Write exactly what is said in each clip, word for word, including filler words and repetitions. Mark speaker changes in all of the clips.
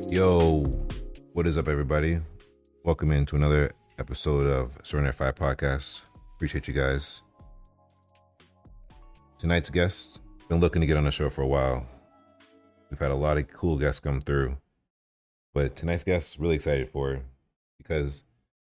Speaker 1: Yo, what is up, everybody? Welcome into another episode of Surrender Five Podcast. Appreciate you guys. Tonight's guest, been looking to get on the show for a while. We've had a lot of cool guests come through, but tonight's guest, really excited for because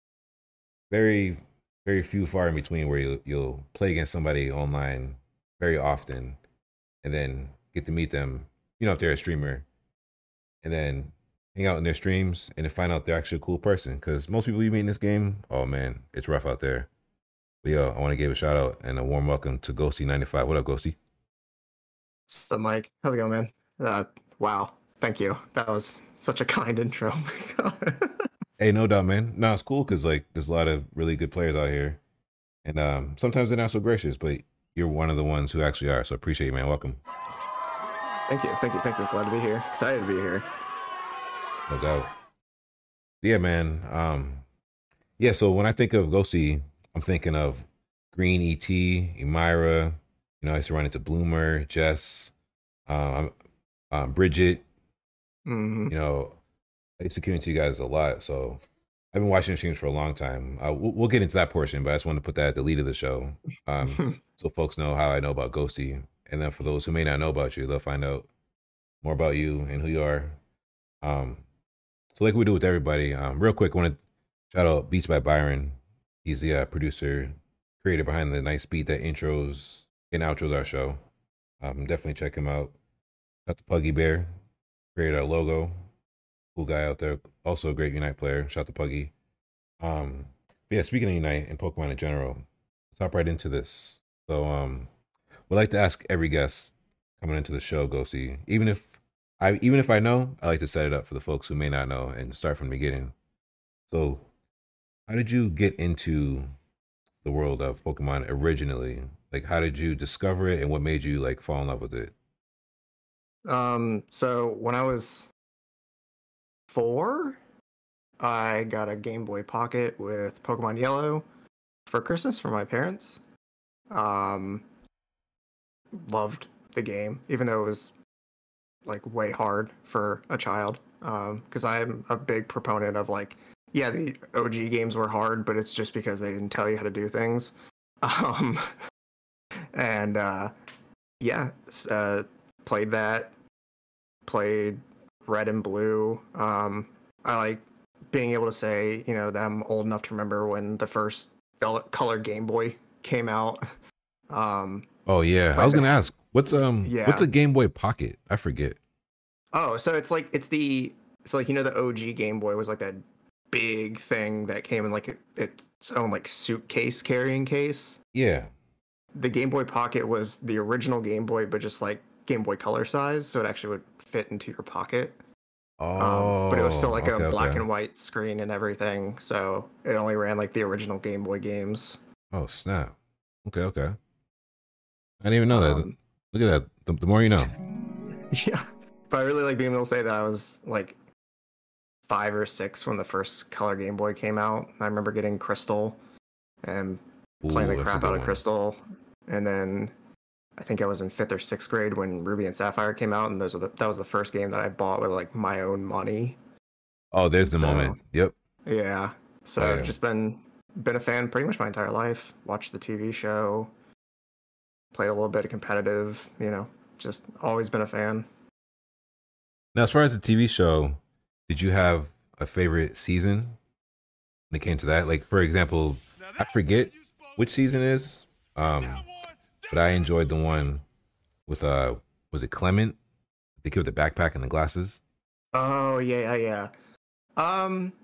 Speaker 1: very, very few far in between where you'll, you'll play against somebody online very often and then get to meet them, you know, if they're a streamer, and then hang out in their streams and then find out they're actually a cool person. Because most people you meet in this game, oh man, it's rough out there. But yo, I want to give a shout out and a warm welcome to Ghosty ninety-five. What up, Ghosty?
Speaker 2: What's up, Mike? How's it going, man? Uh, wow, thank you. That was such a kind intro.
Speaker 1: Hey, no doubt, man. No, it's cool because like there's a lot of really good players out here, and um, sometimes they're not so gracious, but you're one of the ones who actually are. So appreciate you, man. Welcome.
Speaker 2: Thank you, thank you, thank you. Glad to be here. Excited to be here.
Speaker 1: No doubt. Yeah, man. Um, yeah. So when I think of Ghosty, I'm thinking of Green E T, Emira. You know, I used to run into Bloomer, Jess, um, um, Bridget.
Speaker 2: Mm-hmm.
Speaker 1: You know, I used to tune into you guys a lot. So I've been watching your streams for a long time. Uh, we'll, we'll get into that portion, but I just wanted to put that at the lead of the show, um, so folks know how I know about Ghosty. And then for those who may not know about you, they'll find out more about you and who you are. Um, so like we do with everybody, um, real quick, I want to shout out Beats by Byron. He's the uh, producer, creator behind the nice beat that intros and outros our show. Um, definitely check him out. Got the Puggy Bear, created our logo. Cool guy out there. Also a great Unite player. Shout out to Puggy. Um, but yeah, speaking of Unite and Pokemon in general, let's hop right into this. So um, we'd like to ask every guest coming into the show, Ghosty, even if I even if I know, I like to set it up for the folks who may not know and start from the beginning. So, how did you get into the world of Pokemon originally? Like, how did you discover it, and what made you like fall in love with it?
Speaker 2: Um, so when I was four, I got a Game Boy Pocket with Pokemon Yellow for Christmas from my parents. Um, loved the game, even though it was like way hard for a child. Um, because I'm a big proponent of like, yeah, the O G games were hard, but it's just because they didn't tell you how to do things. Um, and uh, yeah, uh, played that, played Red and Blue. Um, I like being able to say, you know, that I'm old enough to remember when the first color Game Boy came out. Um,
Speaker 1: Oh yeah, I was gonna ask, what's um,
Speaker 2: yeah.
Speaker 1: what's a Game Boy Pocket? I forget.
Speaker 2: Oh, so it's like it's the so like you know the O G Game Boy was like that big thing that came in like a, its own like suitcase carrying case.
Speaker 1: Yeah.
Speaker 2: The Game Boy Pocket was the original Game Boy, but just like Game Boy Color size, so it actually would fit into your pocket.
Speaker 1: Oh.
Speaker 2: Um, but it was still like
Speaker 1: okay,
Speaker 2: a black
Speaker 1: okay.
Speaker 2: and white screen and everything, so it only ran like the original Game Boy games.
Speaker 1: Oh snap. Okay, okay. I didn't even know that.
Speaker 2: Um,
Speaker 1: Look at that. The, the more you know.
Speaker 2: yeah, but I really like being able to say that I was like five or six when the first color Game Boy came out. I remember getting Crystal and playing
Speaker 1: Ooh,
Speaker 2: the
Speaker 1: that's a
Speaker 2: crap
Speaker 1: good
Speaker 2: out of
Speaker 1: one.
Speaker 2: Crystal, and then I think I was in fifth or sixth grade when Ruby and Sapphire came out, and those were the, that was the first game that I bought with like my own money.
Speaker 1: Oh, there's the
Speaker 2: So,
Speaker 1: moment. Yep.
Speaker 2: Yeah, so
Speaker 1: Fire.
Speaker 2: just been been a fan pretty much my entire life. Watched the T V show, played a little bit of competitive. You know, just always been a fan.
Speaker 1: Now, as far as the T V show, did you have a favorite season when it came to that? Like, for example, I forget which season it is, um, but I enjoyed the one with uh, was it Clement? The kid with the backpack and the glasses.
Speaker 2: Oh yeah, yeah, yeah. Um,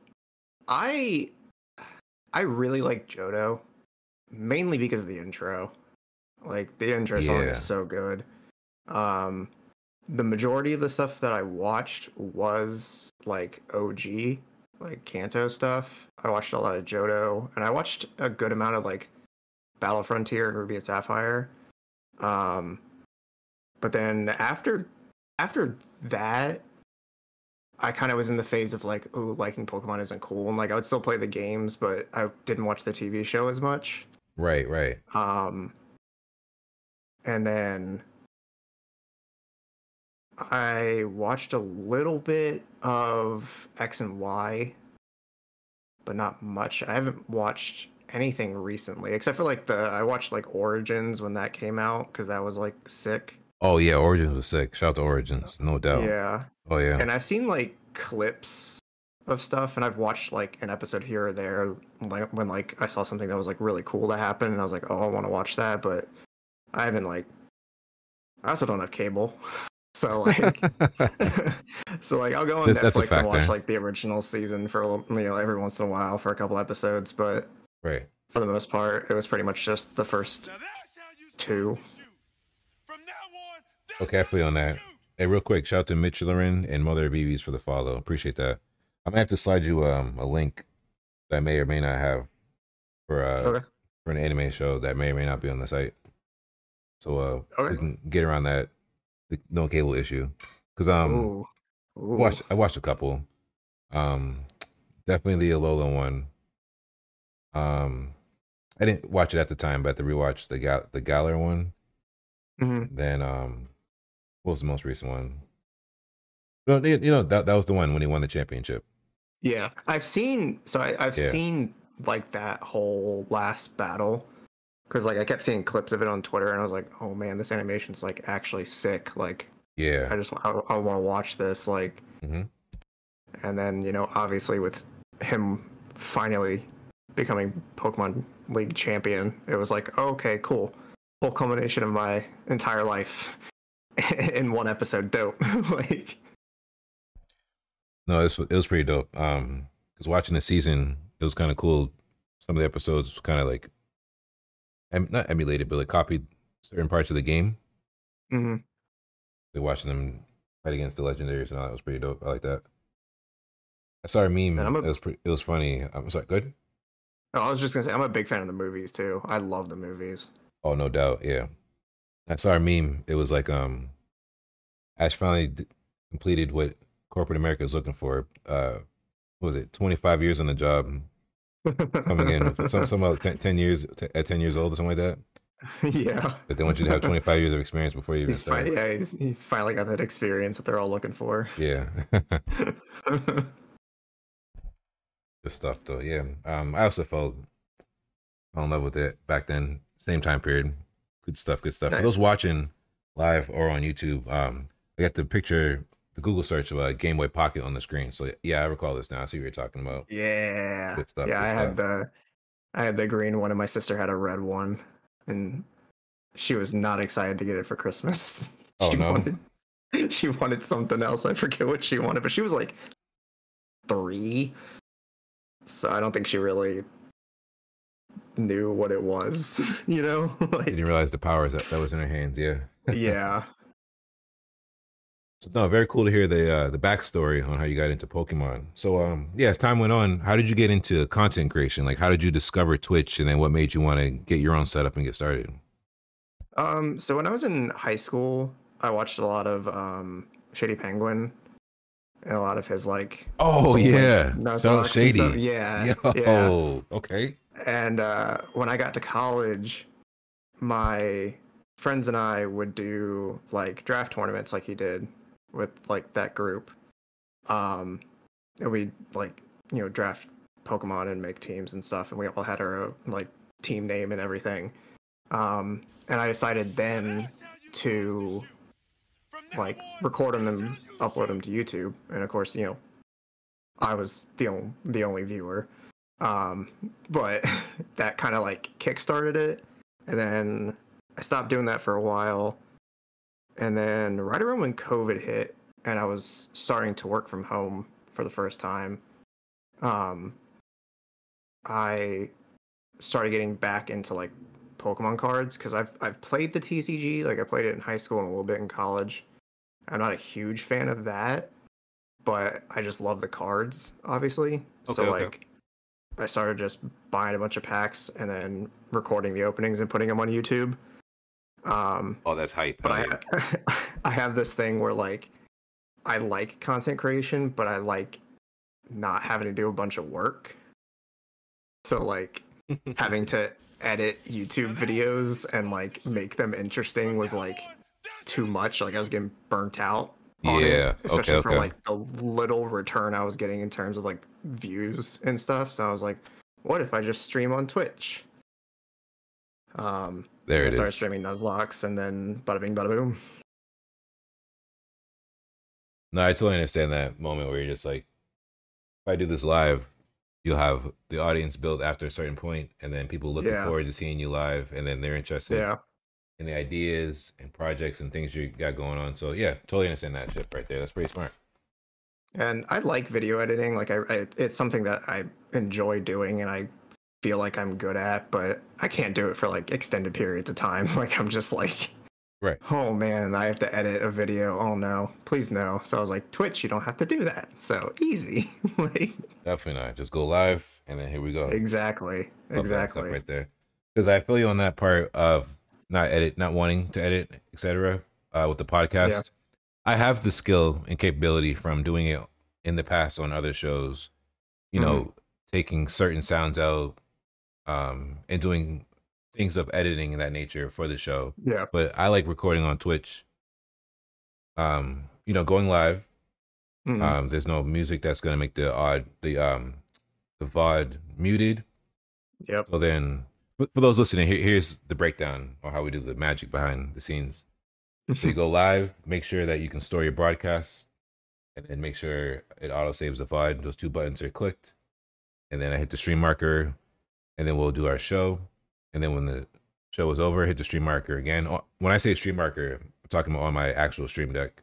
Speaker 2: I I really like Johto, mainly because of the intro. Like the intro song
Speaker 1: Yeah.
Speaker 2: is so good. Um, the majority of the stuff that I watched was like O G, like Kanto stuff. I watched a lot of Johto, and I watched a good amount of like Battle Frontier and Ruby and Sapphire. Um, but then after after that, I kind of was in the phase of like, oh, liking Pokemon isn't cool, and like I would still play the games, but I didn't watch the T V show as much.
Speaker 1: Right, right.
Speaker 2: Um, and then I watched a little bit of X and Y, but not much. I haven't watched anything recently except for like the I watched like Origins when that came out because that was like sick.
Speaker 1: Oh yeah, Origins was sick. Shout out to Origins, no doubt.
Speaker 2: Yeah.
Speaker 1: Oh yeah.
Speaker 2: And I've seen like clips of stuff and I've watched like an episode here or there like when like I saw something that was like really cool to happen and I was like, "Oh, I want to watch that," but I haven't like I also don't have cable. So like so like I'll go on
Speaker 1: That's, that's a
Speaker 2: Netflix and watch
Speaker 1: factor.
Speaker 2: like the original season for a little, you know, every once in a while for a couple episodes, but
Speaker 1: Right.
Speaker 2: for the most part it was pretty much just the first two.
Speaker 1: Okay, I feel on that. Hey, real quick, shout out to Mitch Loren and Mother B Bs for the follow. Appreciate that. I'm gonna have to slide you um a link that I may or may not have for uh
Speaker 2: Okay.
Speaker 1: for an anime show that may or may not be on the site. So uh we
Speaker 2: Okay.
Speaker 1: can get around that the no cable issue. Cause um
Speaker 2: Ooh.
Speaker 1: I
Speaker 2: Ooh.
Speaker 1: watched I watched a couple. Um definitely the Alola one. Um I didn't watch it at the time, but the rewatch the Gal the Galar one.
Speaker 2: Hmm.
Speaker 1: Then um what was the most recent one? No, you know that that was the one when he won the championship.
Speaker 2: Yeah. I've seen so I, I've
Speaker 1: Yeah,
Speaker 2: seen like that whole last battle because like I kept seeing clips of it on Twitter and I was like, oh man, this animation's like actually sick. Like
Speaker 1: yeah.
Speaker 2: I just I, I want to watch this. Like,
Speaker 1: Hmm.
Speaker 2: and then you know obviously with him finally becoming Pokemon League champion, it was like, oh, okay, cool, whole culmination of my entire life in one episode. Dope. Like,
Speaker 1: No, it was, it was pretty dope. Um, because watching the season, it was kind of cool. Some of the episodes kind of like em- not emulated, but like copied certain parts of the game.
Speaker 2: mhm.
Speaker 1: Like watching them fight against the legendaries and all that was pretty dope. I like that. I saw a
Speaker 2: And
Speaker 1: meme.
Speaker 2: I'm a
Speaker 1: It was pretty. It was funny. I'm sorry. Good.
Speaker 2: oh, I was just gonna say I'm a big fan of the movies too. I love the movies.
Speaker 1: Oh, no doubt. Yeah. I saw a meme. It was like um, Ash finally d- completed what corporate America is looking for. Uh, what was it? twenty-five years on the job, coming in with some some about ten, ten years t- at ten years old or something like that.
Speaker 2: Yeah.
Speaker 1: But they want you to have twenty-five years of experience before you even
Speaker 2: He's fi-
Speaker 1: start.
Speaker 2: yeah, he's, he's finally got that experience that they're all looking for.
Speaker 1: Yeah. Good stuff though. Yeah. Um, I also fell fell in love with it back then. Same time period. Good stuff. Good stuff. For those
Speaker 2: Nice.
Speaker 1: watching live or on YouTube, um, I got the picture, the Google search of a Game Boy Pocket on the screen. So yeah, I recall this now. I see what you're talking about.
Speaker 2: Yeah.
Speaker 1: Good stuff.
Speaker 2: Yeah,
Speaker 1: Good
Speaker 2: I had
Speaker 1: stuff.
Speaker 2: the I had the green one and my sister had a red one and she was not excited to get it for Christmas.
Speaker 1: Oh
Speaker 2: She
Speaker 1: no.
Speaker 2: wanted she wanted something else. I forget what she wanted, but she was like three. So I don't think she really knew what it was, you know?
Speaker 1: You
Speaker 2: Like,
Speaker 1: didn't realize the powers that, that was in her hands. Yeah.
Speaker 2: yeah.
Speaker 1: So, no, very cool to hear the uh, the backstory on how you got into Pokemon. So, um, yeah, as time went on, how did you get into content creation? Like, how did you discover Twitch, and then what made you want to get your own setup and get started?
Speaker 2: Um, so when I was in high school, I watched a lot of um Shady Penguin and a lot of his like
Speaker 1: Oh
Speaker 2: Soul Link
Speaker 1: yeah, shout out
Speaker 2: Nuzlocke and stuff.
Speaker 1: Shady.
Speaker 2: Yeah, yeah.
Speaker 1: Yo, okay.
Speaker 2: And uh, when I got to college, my friends and I would do like draft tournaments like he did with like that group. Um, and we like, you know, draft Pokemon and make teams and stuff. And we all had our own, like team name and everything. Um, and I decided then to like record them and upload them to YouTube. And of course, you know, I was the only the only viewer. Um, but that kind of like kickstarted it, and then I stopped doing that for a while. And then right around when COVID hit, and I was starting to work from home for the first time, um, I started getting back into like Pokemon cards because I've I've played the T C G, like I played it in high school and a little bit in college. I'm not a huge fan of that, but I just love the cards, obviously.
Speaker 1: Okay,
Speaker 2: So
Speaker 1: okay.
Speaker 2: like I started just buying a bunch of packs and then recording the openings and putting them on YouTube. Um,
Speaker 1: Oh, that's hype.
Speaker 2: but
Speaker 1: Hell yeah.
Speaker 2: I I have this thing where like I like content creation, but I like not having to do a bunch of work. So like having to edit YouTube videos and like make them interesting was like too much. Like I was getting burnt out. on it,
Speaker 1: Yeah. Okay.
Speaker 2: especially for
Speaker 1: Okay.
Speaker 2: like the little return I was getting in terms of like views and stuff. So I was like, what if I just stream on Twitch? Um,
Speaker 1: There
Speaker 2: and I
Speaker 1: it
Speaker 2: started
Speaker 1: is.
Speaker 2: streaming Nuzlocke, and then bada bing, bada boom.
Speaker 1: No, I totally understand that moment where you're just like, if I do this live, you'll have the audience built after a certain point, and then people looking
Speaker 2: Yeah,
Speaker 1: forward to seeing you live, and then they're interested
Speaker 2: yeah.
Speaker 1: in the ideas and projects and things you got going on. So yeah, totally understand that shit right there. That's pretty smart.
Speaker 2: And I like video editing. Like I, I, it's something that I enjoy doing, and I feel like I'm good at. But I can't do it for like extended periods of time. Like I'm just like,
Speaker 1: Right.
Speaker 2: oh man, I have to edit a video. Oh no, please no. So I was like, Twitch, you don't have to do that. So easy. Like
Speaker 1: Definitely not. Just go live, and then here we go.
Speaker 2: exactly,
Speaker 1: Love that stuff
Speaker 2: exactly.
Speaker 1: right there. Because I feel you on that part of not edit, not wanting to edit, et cetera. Uh, with the podcast,
Speaker 2: Yeah.
Speaker 1: I have the skill and capability from doing it in the past on other shows. You know,
Speaker 2: Mhm.
Speaker 1: taking certain sounds out, um, and doing things of editing and that nature for the show.
Speaker 2: Yeah.
Speaker 1: But I like recording on Twitch. Um, you know, going live.
Speaker 2: Mhm.
Speaker 1: Um, there's no music that's gonna make the odd the um the V O D muted.
Speaker 2: Yep.
Speaker 1: So then, for for those listening, here, here's the breakdown on how we do the magic behind the scenes. So you go live, make sure that you can store your broadcasts, and then make sure it auto saves the V O D. Those two buttons are clicked, and then I hit the stream marker, and then we'll do our show. And then when the show is over, hit the stream marker again. Oh, when I say stream marker, I'm talking about on my actual stream deck.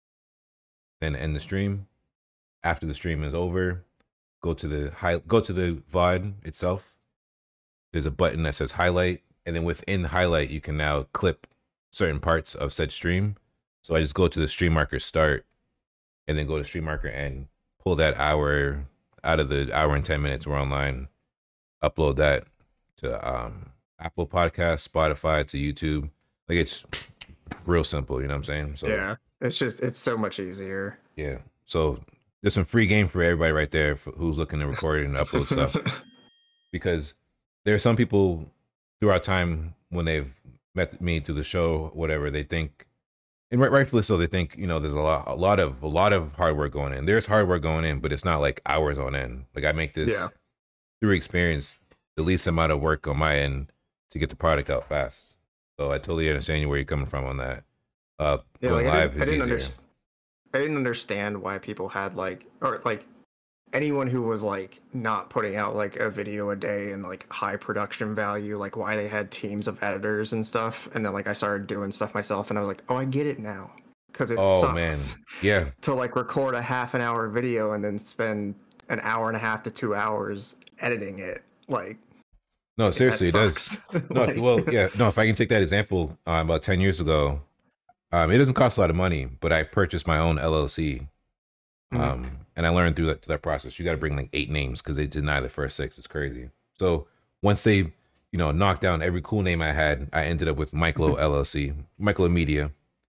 Speaker 1: Then end the stream. After the stream is over, go to the high, go to the V O D itself. There's a button that says highlight, and then within the highlight, you can now clip certain parts of said stream. So I just go to the stream marker start, and then go to stream marker and pull that hour out of the hour and ten minutes we're online. Upload that to um, Apple Podcasts, Spotify, to YouTube. Like it's real simple. You know what I'm saying? So
Speaker 2: Yeah. It's just it's so much easier.
Speaker 1: yeah. So there's some free game for everybody right there for, who's looking to record and upload stuff. Because there are some people throughout time when they've met me through the show, whatever, they think, and right, rightfully so, they think, you know, there's a lot, a lot of, a lot of hard work going in. There's hard work going in, but it's not like hours on end. Like I make this
Speaker 2: Yeah.
Speaker 1: through experience, the least amount of work on my end to get the product out fast. So I totally understand where you're coming from on that. Uh,
Speaker 2: Yeah,
Speaker 1: going
Speaker 2: like I
Speaker 1: live
Speaker 2: didn't, I
Speaker 1: is
Speaker 2: didn't,
Speaker 1: easier.
Speaker 2: underst- I didn't understand why people had like, or like anyone who was like not putting out like a video a day and like high production value, like why they had teams of editors and stuff. And then like I started doing stuff myself, and I was like, oh, I get it now, because it
Speaker 1: Oh
Speaker 2: sucks
Speaker 1: man, yeah.
Speaker 2: to like record a half an hour video and then spend an hour and a half to two hours editing it. Like,
Speaker 1: No,
Speaker 2: that
Speaker 1: seriously, it does.
Speaker 2: sucks.
Speaker 1: No, if,
Speaker 2: Like-
Speaker 1: well, yeah, no. If I can take that example, um, about ten years ago, um, it doesn't cost a lot of money, but I purchased my own L L C, um,
Speaker 2: Mhm.
Speaker 1: and I learned through that through that process. You got to bring like eight names because they deny the first six. It's crazy. So once they, you know, knocked down every cool name I had, I ended up with Myclo L L C, Myclo Media.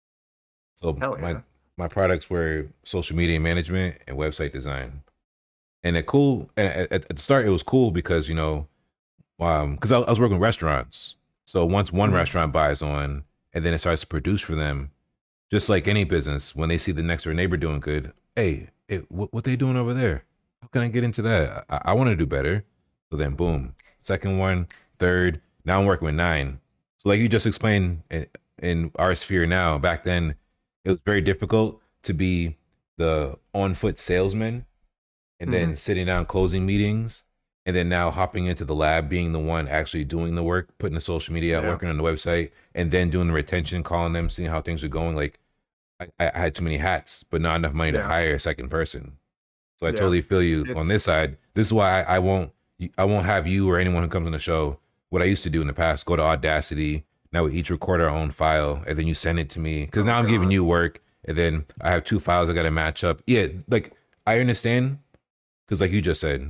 Speaker 1: So
Speaker 2: Hell
Speaker 1: my
Speaker 2: yeah.
Speaker 1: my products were social media management and website design, and it cool. And at, at the start, it was cool because you know, um, because I, I was working in restaurants. So once one
Speaker 2: Mhm.
Speaker 1: restaurant buys on, and then it starts to produce for them, just like any business, when they see the next door neighbor doing good, hey, it, what what they doing over there? How can I get into that? I, I want to do better. So then, boom, second one, third. Now I'm working with nine. So like you just explained in, in our sphere now, back then it was very difficult to be the on foot salesman, and then sitting down closing meetings, and then now hopping into the lab, being the one actually doing the work, putting the social media out,
Speaker 2: Yeah.
Speaker 1: working on the website, and then doing the retention, calling them, seeing how things are going. Like I, I had too many hats, but not enough money to
Speaker 2: Yeah.
Speaker 1: hire a second person. So I
Speaker 2: Yeah.
Speaker 1: totally feel you on
Speaker 2: It's-
Speaker 1: this side. This is why I, I won't I won't have you or anyone who comes on the show. What I used to do in the past, go to Audacity. Now we each record our own file, and then you send it to me. Because
Speaker 2: Oh,
Speaker 1: now I'm giving
Speaker 2: God.
Speaker 1: you work, and then I have two files I got to match up. Yeah, like I understand, because like you just said,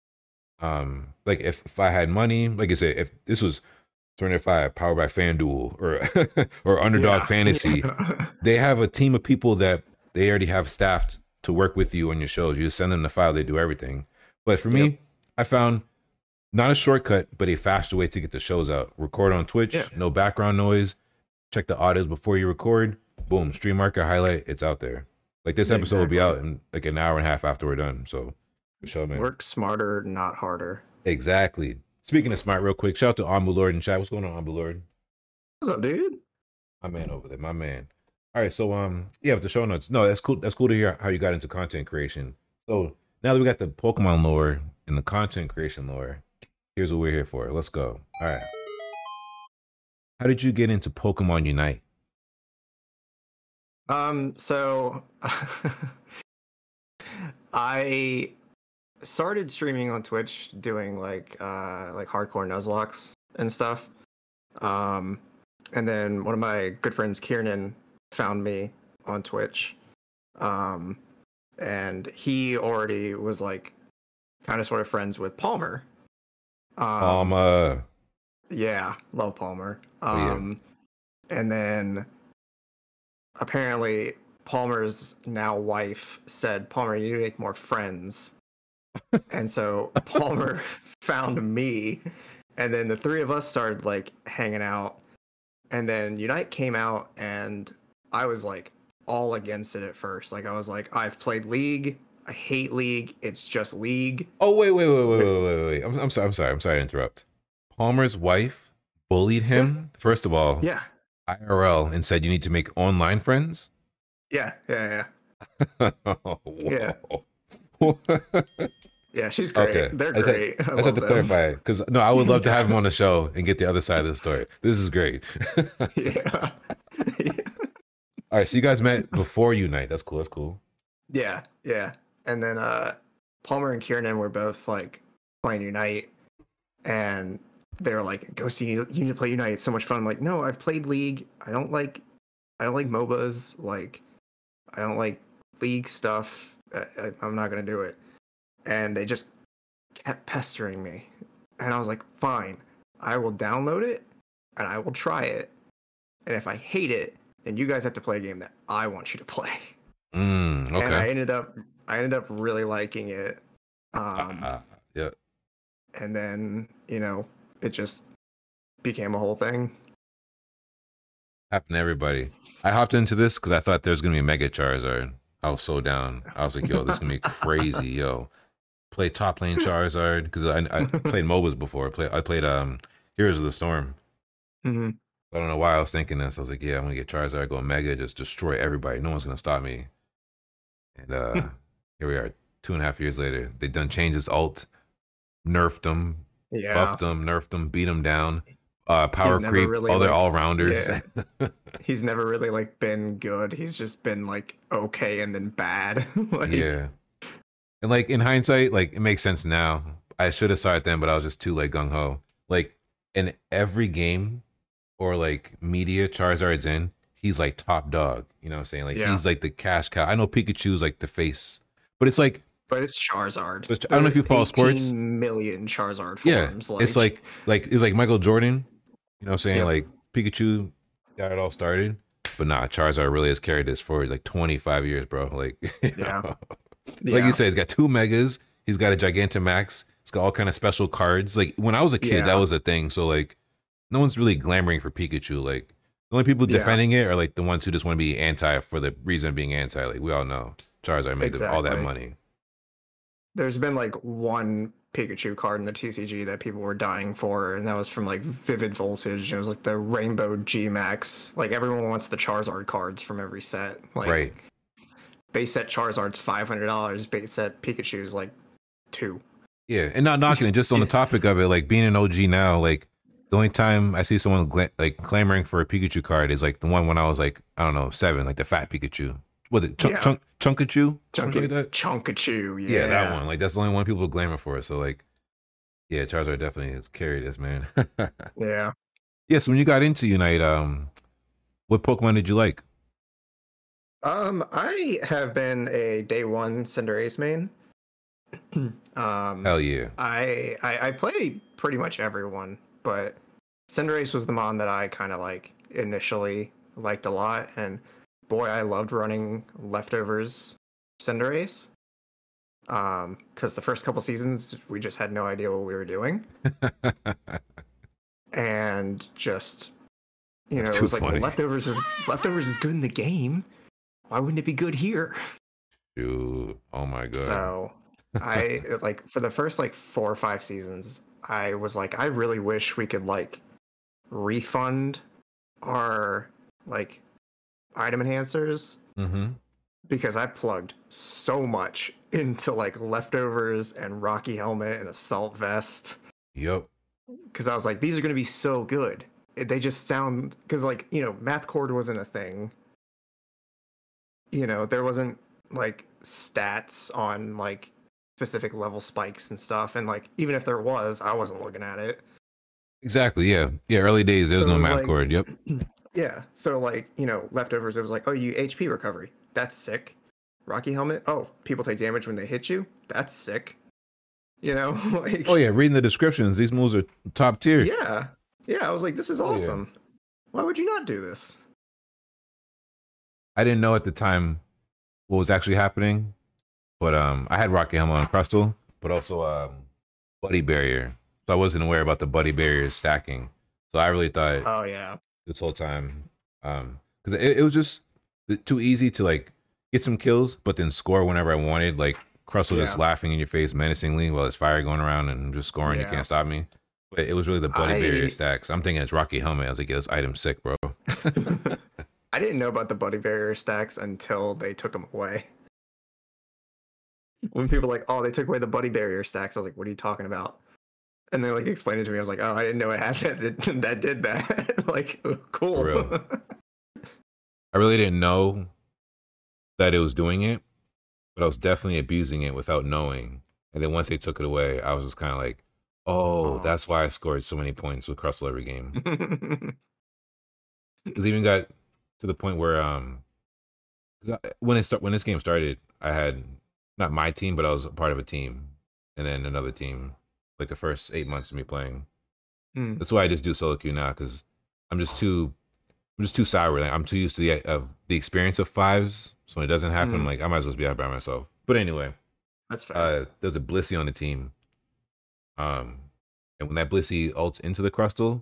Speaker 1: um, like if, if I had money, like I said, if this was Tournament Five powered by FanDuel or or Underdog
Speaker 2: Yeah.
Speaker 1: Fantasy,
Speaker 2: Yeah.
Speaker 1: they have a team of people that they already have staffed to work with you on your shows. You just send them the file, they do everything. But for
Speaker 2: Yep.
Speaker 1: me, I found not a shortcut, but a faster way to get the shows out. Record on Twitch,
Speaker 2: Yeah.
Speaker 1: no background noise. Check the audios before you record. Boom, stream marker highlight, it's out there. Like this episode will be
Speaker 2: Exactly.
Speaker 1: out in like an hour and a half after we're done. So for sure, man.
Speaker 2: Work smarter, not harder.
Speaker 1: Exactly. Speaking of smart, real quick, shout out to Ambu Lord in chat. What's going on, Ambu Lord?
Speaker 2: What's up, dude?
Speaker 1: My man over there, my man. All right, so um, yeah, with the show notes. No, that's cool. That's cool to hear how you got into content creation. So now that we got the Pokemon lore and the content creation lore, here's what we're here for. Let's go. All right. How did you get into Pokemon Unite?
Speaker 2: Um, so I started streaming on Twitch, doing like uh like hardcore Nuzlocke and stuff. Um, and then one of my good friends, Kieran, found me on Twitch. Um, and he already was like kind of sort of friends with Palmer. Um,
Speaker 1: Um, uh,
Speaker 2: yeah, love Palmer.
Speaker 1: oh, yeah.
Speaker 2: Um, and then apparently Palmer's now wife said, Palmer, you need to make more friends. And so Palmer found me, and then the three of us started like hanging out. And then Unite came out, and I was like all against it at first. Like I was like, I've played League. I hate League. It's just League.
Speaker 1: Oh wait, wait, wait, wait, wait, wait, wait. I'm, I'm sorry. I'm sorry. I'm sorry to interrupt. Palmer's wife bullied him. Yeah. First of all,
Speaker 2: yeah,
Speaker 1: I R L, and said you need to make online friends.
Speaker 2: Yeah, yeah, yeah. yeah. Yeah, she's great. Okay. They're
Speaker 1: I
Speaker 2: great.
Speaker 1: Said, I, I just have to them. clarify because no, I would love to have him on the show and get the other side of the story. This is great.
Speaker 2: yeah. yeah.
Speaker 1: All right, so you guys met before Unite. That's cool. That's cool.
Speaker 2: Yeah, yeah. And then uh, Palmer and Kieran were both like playing Unite, and they were like, "Go see, you need to play Unite. It's so much fun." I'm like, "No, I've played League. I don't like, I don't like M O B As. Like, I don't like League stuff. I, I'm not gonna do it." And they just kept pestering me, and I was like, "Fine, I will download it, and I will try it. And if I hate it, then you guys have to play a game that I want you to play."
Speaker 1: Mm, okay.
Speaker 2: And I ended up, I ended up really liking it. Um,
Speaker 1: uh, yeah.
Speaker 2: And then you know, it just became a whole thing.
Speaker 1: Happened to everybody. I hopped into this because I thought there was gonna be a Mega Charizard. I was so down. I was like, "Yo, this is gonna be crazy, yo." Play top lane Charizard because I, I played M O B As before. I played I played um Heroes of the Storm.
Speaker 2: Mm-hmm.
Speaker 1: I don't know why I was thinking this. I was like, yeah, I'm gonna get Charizard, go Mega, just destroy everybody. No one's gonna stop me. And uh here we are, two and a half years later. They done changed his alt, nerfed him,
Speaker 2: yeah.
Speaker 1: buffed him, nerfed him, beat him down. Uh, power creep, really all their like, all rounders.
Speaker 2: Yeah. He's never really like been good. He's just been like okay and then bad. like,
Speaker 1: yeah. And like in hindsight, like it makes sense now. I should have saw it then, but I was just too like gung ho. Like in every game or like media Charizard's in, he's like top dog. You know what I'm saying? Like yeah. he's like the cash cow. I know Pikachu's like the face, but it's like
Speaker 2: but it's Charizard.
Speaker 1: But I don't know if you follow sports.
Speaker 2: Million Charizard forms.
Speaker 1: Yeah,
Speaker 2: like.
Speaker 1: it's like like it's like Michael Jordan. You know what I'm saying? Yep. Like Pikachu got it all started, but nah, Charizard really has carried this for like twenty-five years, bro. Like
Speaker 2: yeah.
Speaker 1: Know?
Speaker 2: Yeah.
Speaker 1: Like you said, he's got two megas. He's got a Gigantamax. He's got all kind of special cards. Like when I was a kid, yeah. that was a thing. So like, no one's really glamoring for Pikachu. Like the only people defending yeah. it are like the ones who just want to be anti for the reason of being anti. Like we all know Charizard made exactly. all that money.
Speaker 2: There's been like one Pikachu card in the T C G that people were dying for, and that was from like Vivid Voltage. It was like the Rainbow G Max. Like everyone wants the Charizard cards from every set. Like,
Speaker 1: right.
Speaker 2: Base set Charizard's five hundred dollars. Base set Pikachu's like two.
Speaker 1: Yeah, and not knocking it. Just on the topic of it, like being an O G now, like the only time I see someone gla- like clamoring for a Pikachu card is like the one when I was like I don't know seven, like the fat Pikachu. Was it Chunk
Speaker 2: yeah.
Speaker 1: Chunk Chunkachu?
Speaker 2: Chunky, like that? Chunkachu. Yeah.
Speaker 1: yeah, that one. Like that's the only one people glamour for. So like, yeah, Charizard definitely has carried this, man.
Speaker 2: yeah.
Speaker 1: Yeah. So when you got into Unite, um, what Pokemon did you like?
Speaker 2: Um, I have been a day one Cinderace main. um,
Speaker 1: Hell yeah!
Speaker 2: I, I I play pretty much everyone, but Cinderace was the mon that I kind of like initially liked a lot, and boy, I loved running leftovers Cinderace. Um, because the first couple seasons we just had no idea what we were doing, and just you know,
Speaker 1: That's
Speaker 2: it was like
Speaker 1: well,
Speaker 2: leftovers is leftovers is good in the game. why wouldn't it be good here?
Speaker 1: Dude, oh my god.
Speaker 2: So I like for the first like four or five seasons, I was like, I really wish we could like refund our like item enhancers
Speaker 1: Mm-hmm.
Speaker 2: because I plugged so much into like leftovers and Rocky helmet and assault vest
Speaker 1: Yep.
Speaker 2: because I was like, these are going to be so good. They just sound because like you know math cord wasn't a thing. You know there wasn't like stats on like specific level spikes and stuff, and like even if there was, I wasn't looking at it.
Speaker 1: Exactly. Yeah. Yeah. Early days, there was
Speaker 2: So
Speaker 1: no
Speaker 2: it was
Speaker 1: math
Speaker 2: like,
Speaker 1: cord. Yep.
Speaker 2: yeah. So like you know leftovers, it was like, oh, you H P recovery. That's sick. Rocky helmet. Oh, people take damage when they hit you. That's sick. You know, like
Speaker 1: Oh yeah. Reading the descriptions, these moves are top tier.
Speaker 2: yeah, yeah. I was like, this is
Speaker 1: Oh, yeah.
Speaker 2: awesome. Why would you not do this?
Speaker 1: I didn't know at the time what was actually happening, but um, I had Rocky Helmet on Crustal, but also um, Buddy Barrier. So I wasn't aware about the Buddy Barrier stacking. So I really thought
Speaker 2: Oh yeah,
Speaker 1: this whole time, um, because it, it was just too easy to like get some kills, but then score whenever I wanted. Like Crustal just
Speaker 2: Yeah.
Speaker 1: laughing in your face menacingly while there's fire going around and I'm just scoring. You
Speaker 2: Yeah.
Speaker 1: can't stop me. But it was really the Buddy
Speaker 2: I-
Speaker 1: Barrier stacks. I'm thinking it's Rocky Helmet. I was like, yeah, this item's sick, bro.
Speaker 2: I didn't know about the buddy barrier stacks until they took them away. When people were like, oh, they took away the buddy barrier stacks, I was like, what are you talking about? And they like explained it to me. I was like, oh, I didn't know it had that that, that did that. Like, cool.
Speaker 1: For real. I really didn't know that it was doing it, but I was definitely abusing it without knowing. And then once they took it away, I was just kind of like, oh,
Speaker 2: Aw.
Speaker 1: that's why I scored so many points with Crustle every game. Because even got to the point where um, 'cause I, when it start when this game started, I had not my team, but I was a part of a team, and then another team. Like the first eight months of me playing,
Speaker 2: Hmm.
Speaker 1: that's why I just do solo queue now because I'm just too, I'm just too sour. Like, I'm too used to the of the experience of fives, so when it doesn't happen, I'm
Speaker 2: Mm.
Speaker 1: like I might as well be out by myself. But anyway,
Speaker 2: That's fair.
Speaker 1: uh, there's a Blissey on the team, um, and when that Blissey ults into the Crustal,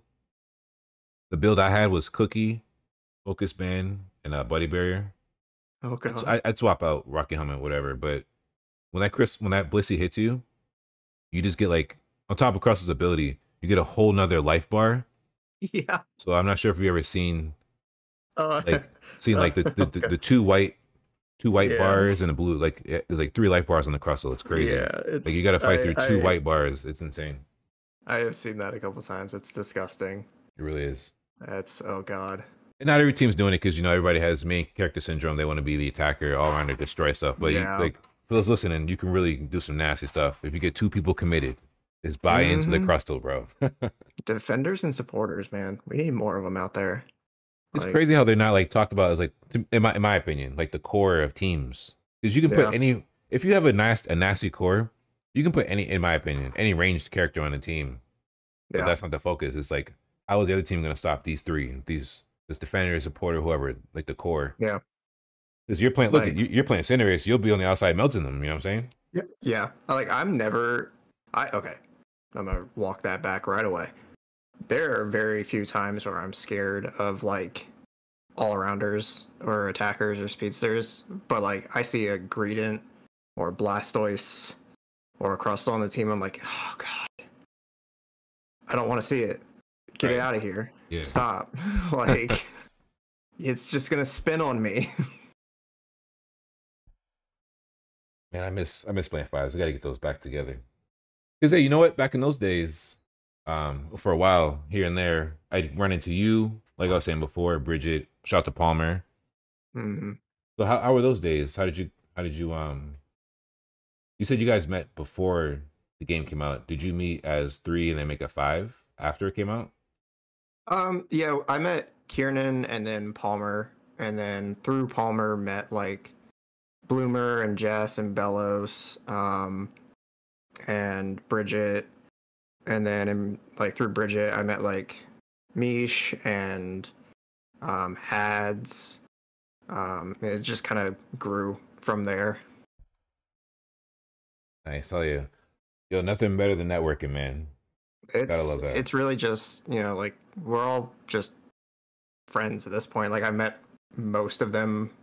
Speaker 1: the build I had was Cookie, Focus Band, and a Buddy Barrier.
Speaker 2: oh god.
Speaker 1: So I, I'd swap out Rocky Helmet, whatever. But when that Chris, when that Blissey hits you, you just get like on top of Crustal's ability, you get a whole nother life bar.
Speaker 2: yeah.
Speaker 1: So I'm not sure if you've ever seen
Speaker 2: Uh,
Speaker 1: like seen like the the, the, the two white two white
Speaker 2: Yeah.
Speaker 1: bars and a blue. Like it- there's like three life bars on the Crustal. It's crazy.
Speaker 2: Yeah, it's,
Speaker 1: Like you got to fight
Speaker 2: I-
Speaker 1: through two
Speaker 2: I-
Speaker 1: white bars. It's insane.
Speaker 2: I have seen that a couple times. It's disgusting.
Speaker 1: It really is.
Speaker 2: That's oh god.
Speaker 1: And not every team's doing it because you know everybody has main character syndrome. They want to be the attacker, all around to destroy stuff. But
Speaker 2: Yeah.
Speaker 1: you, like for those listening, you can really do some nasty stuff if you get two people committed. Is buy into the
Speaker 2: Mhm.
Speaker 1: Crustal, bro.
Speaker 2: Defenders and supporters, man. We need more of them out there.
Speaker 1: It's
Speaker 2: Like,
Speaker 1: crazy how they're not like talked about as like, to- in my in my opinion, like the core of teams. Because you can
Speaker 2: Yeah.
Speaker 1: put any if you have a nice a nasty core, you can put any, in my opinion, any ranged character on a team. But
Speaker 2: Yeah.
Speaker 1: that's not the focus. It's like how is the other team going to stop these three? These this defender, supporter, whoever, like the core.
Speaker 2: Yeah.
Speaker 1: Because you're playing. Look,
Speaker 2: Like-
Speaker 1: you- you're playing Cinderace. You'll be on the outside melting them. You know what I'm saying?
Speaker 2: Yeah, yeah. Like I'm never. I okay. I'm gonna walk that back right away. There are very few times where I'm scared of like all arounders or attackers or speedsters, but like I see a Greedent or Blastoise or a Crustle on the team, I'm like, oh god, I don't want to see it. Get it
Speaker 1: Right.
Speaker 2: out of here.
Speaker 1: Yeah.
Speaker 2: Stop. Like it's just gonna spin on me.
Speaker 1: Man, I miss I miss playing fives. I got to get those back together. Because hey, you know what? Back in those days, um, for a while here and there, I'd run into you, like I was saying before, Bridget, shout out to Palmer.
Speaker 2: Mhm.
Speaker 1: So how how were those days? How did you how did you um? You said you guys met before the game came out. Did you meet as three and then make a five after it came out?
Speaker 2: Um, yeah, I met Kiernan and then Palmer, and then through Palmer met like Bloomer and Jess and Bellows, um, and Bridget, and then in, like through Bridget, I met like Mish and um, Hads. Um, it just kind of grew from there.
Speaker 1: Nice. Oh yeah. Yo, nothing better than networking, man.
Speaker 2: It's
Speaker 1: love that.
Speaker 2: it's really just you know like we're all just friends at this point. Like I met most of them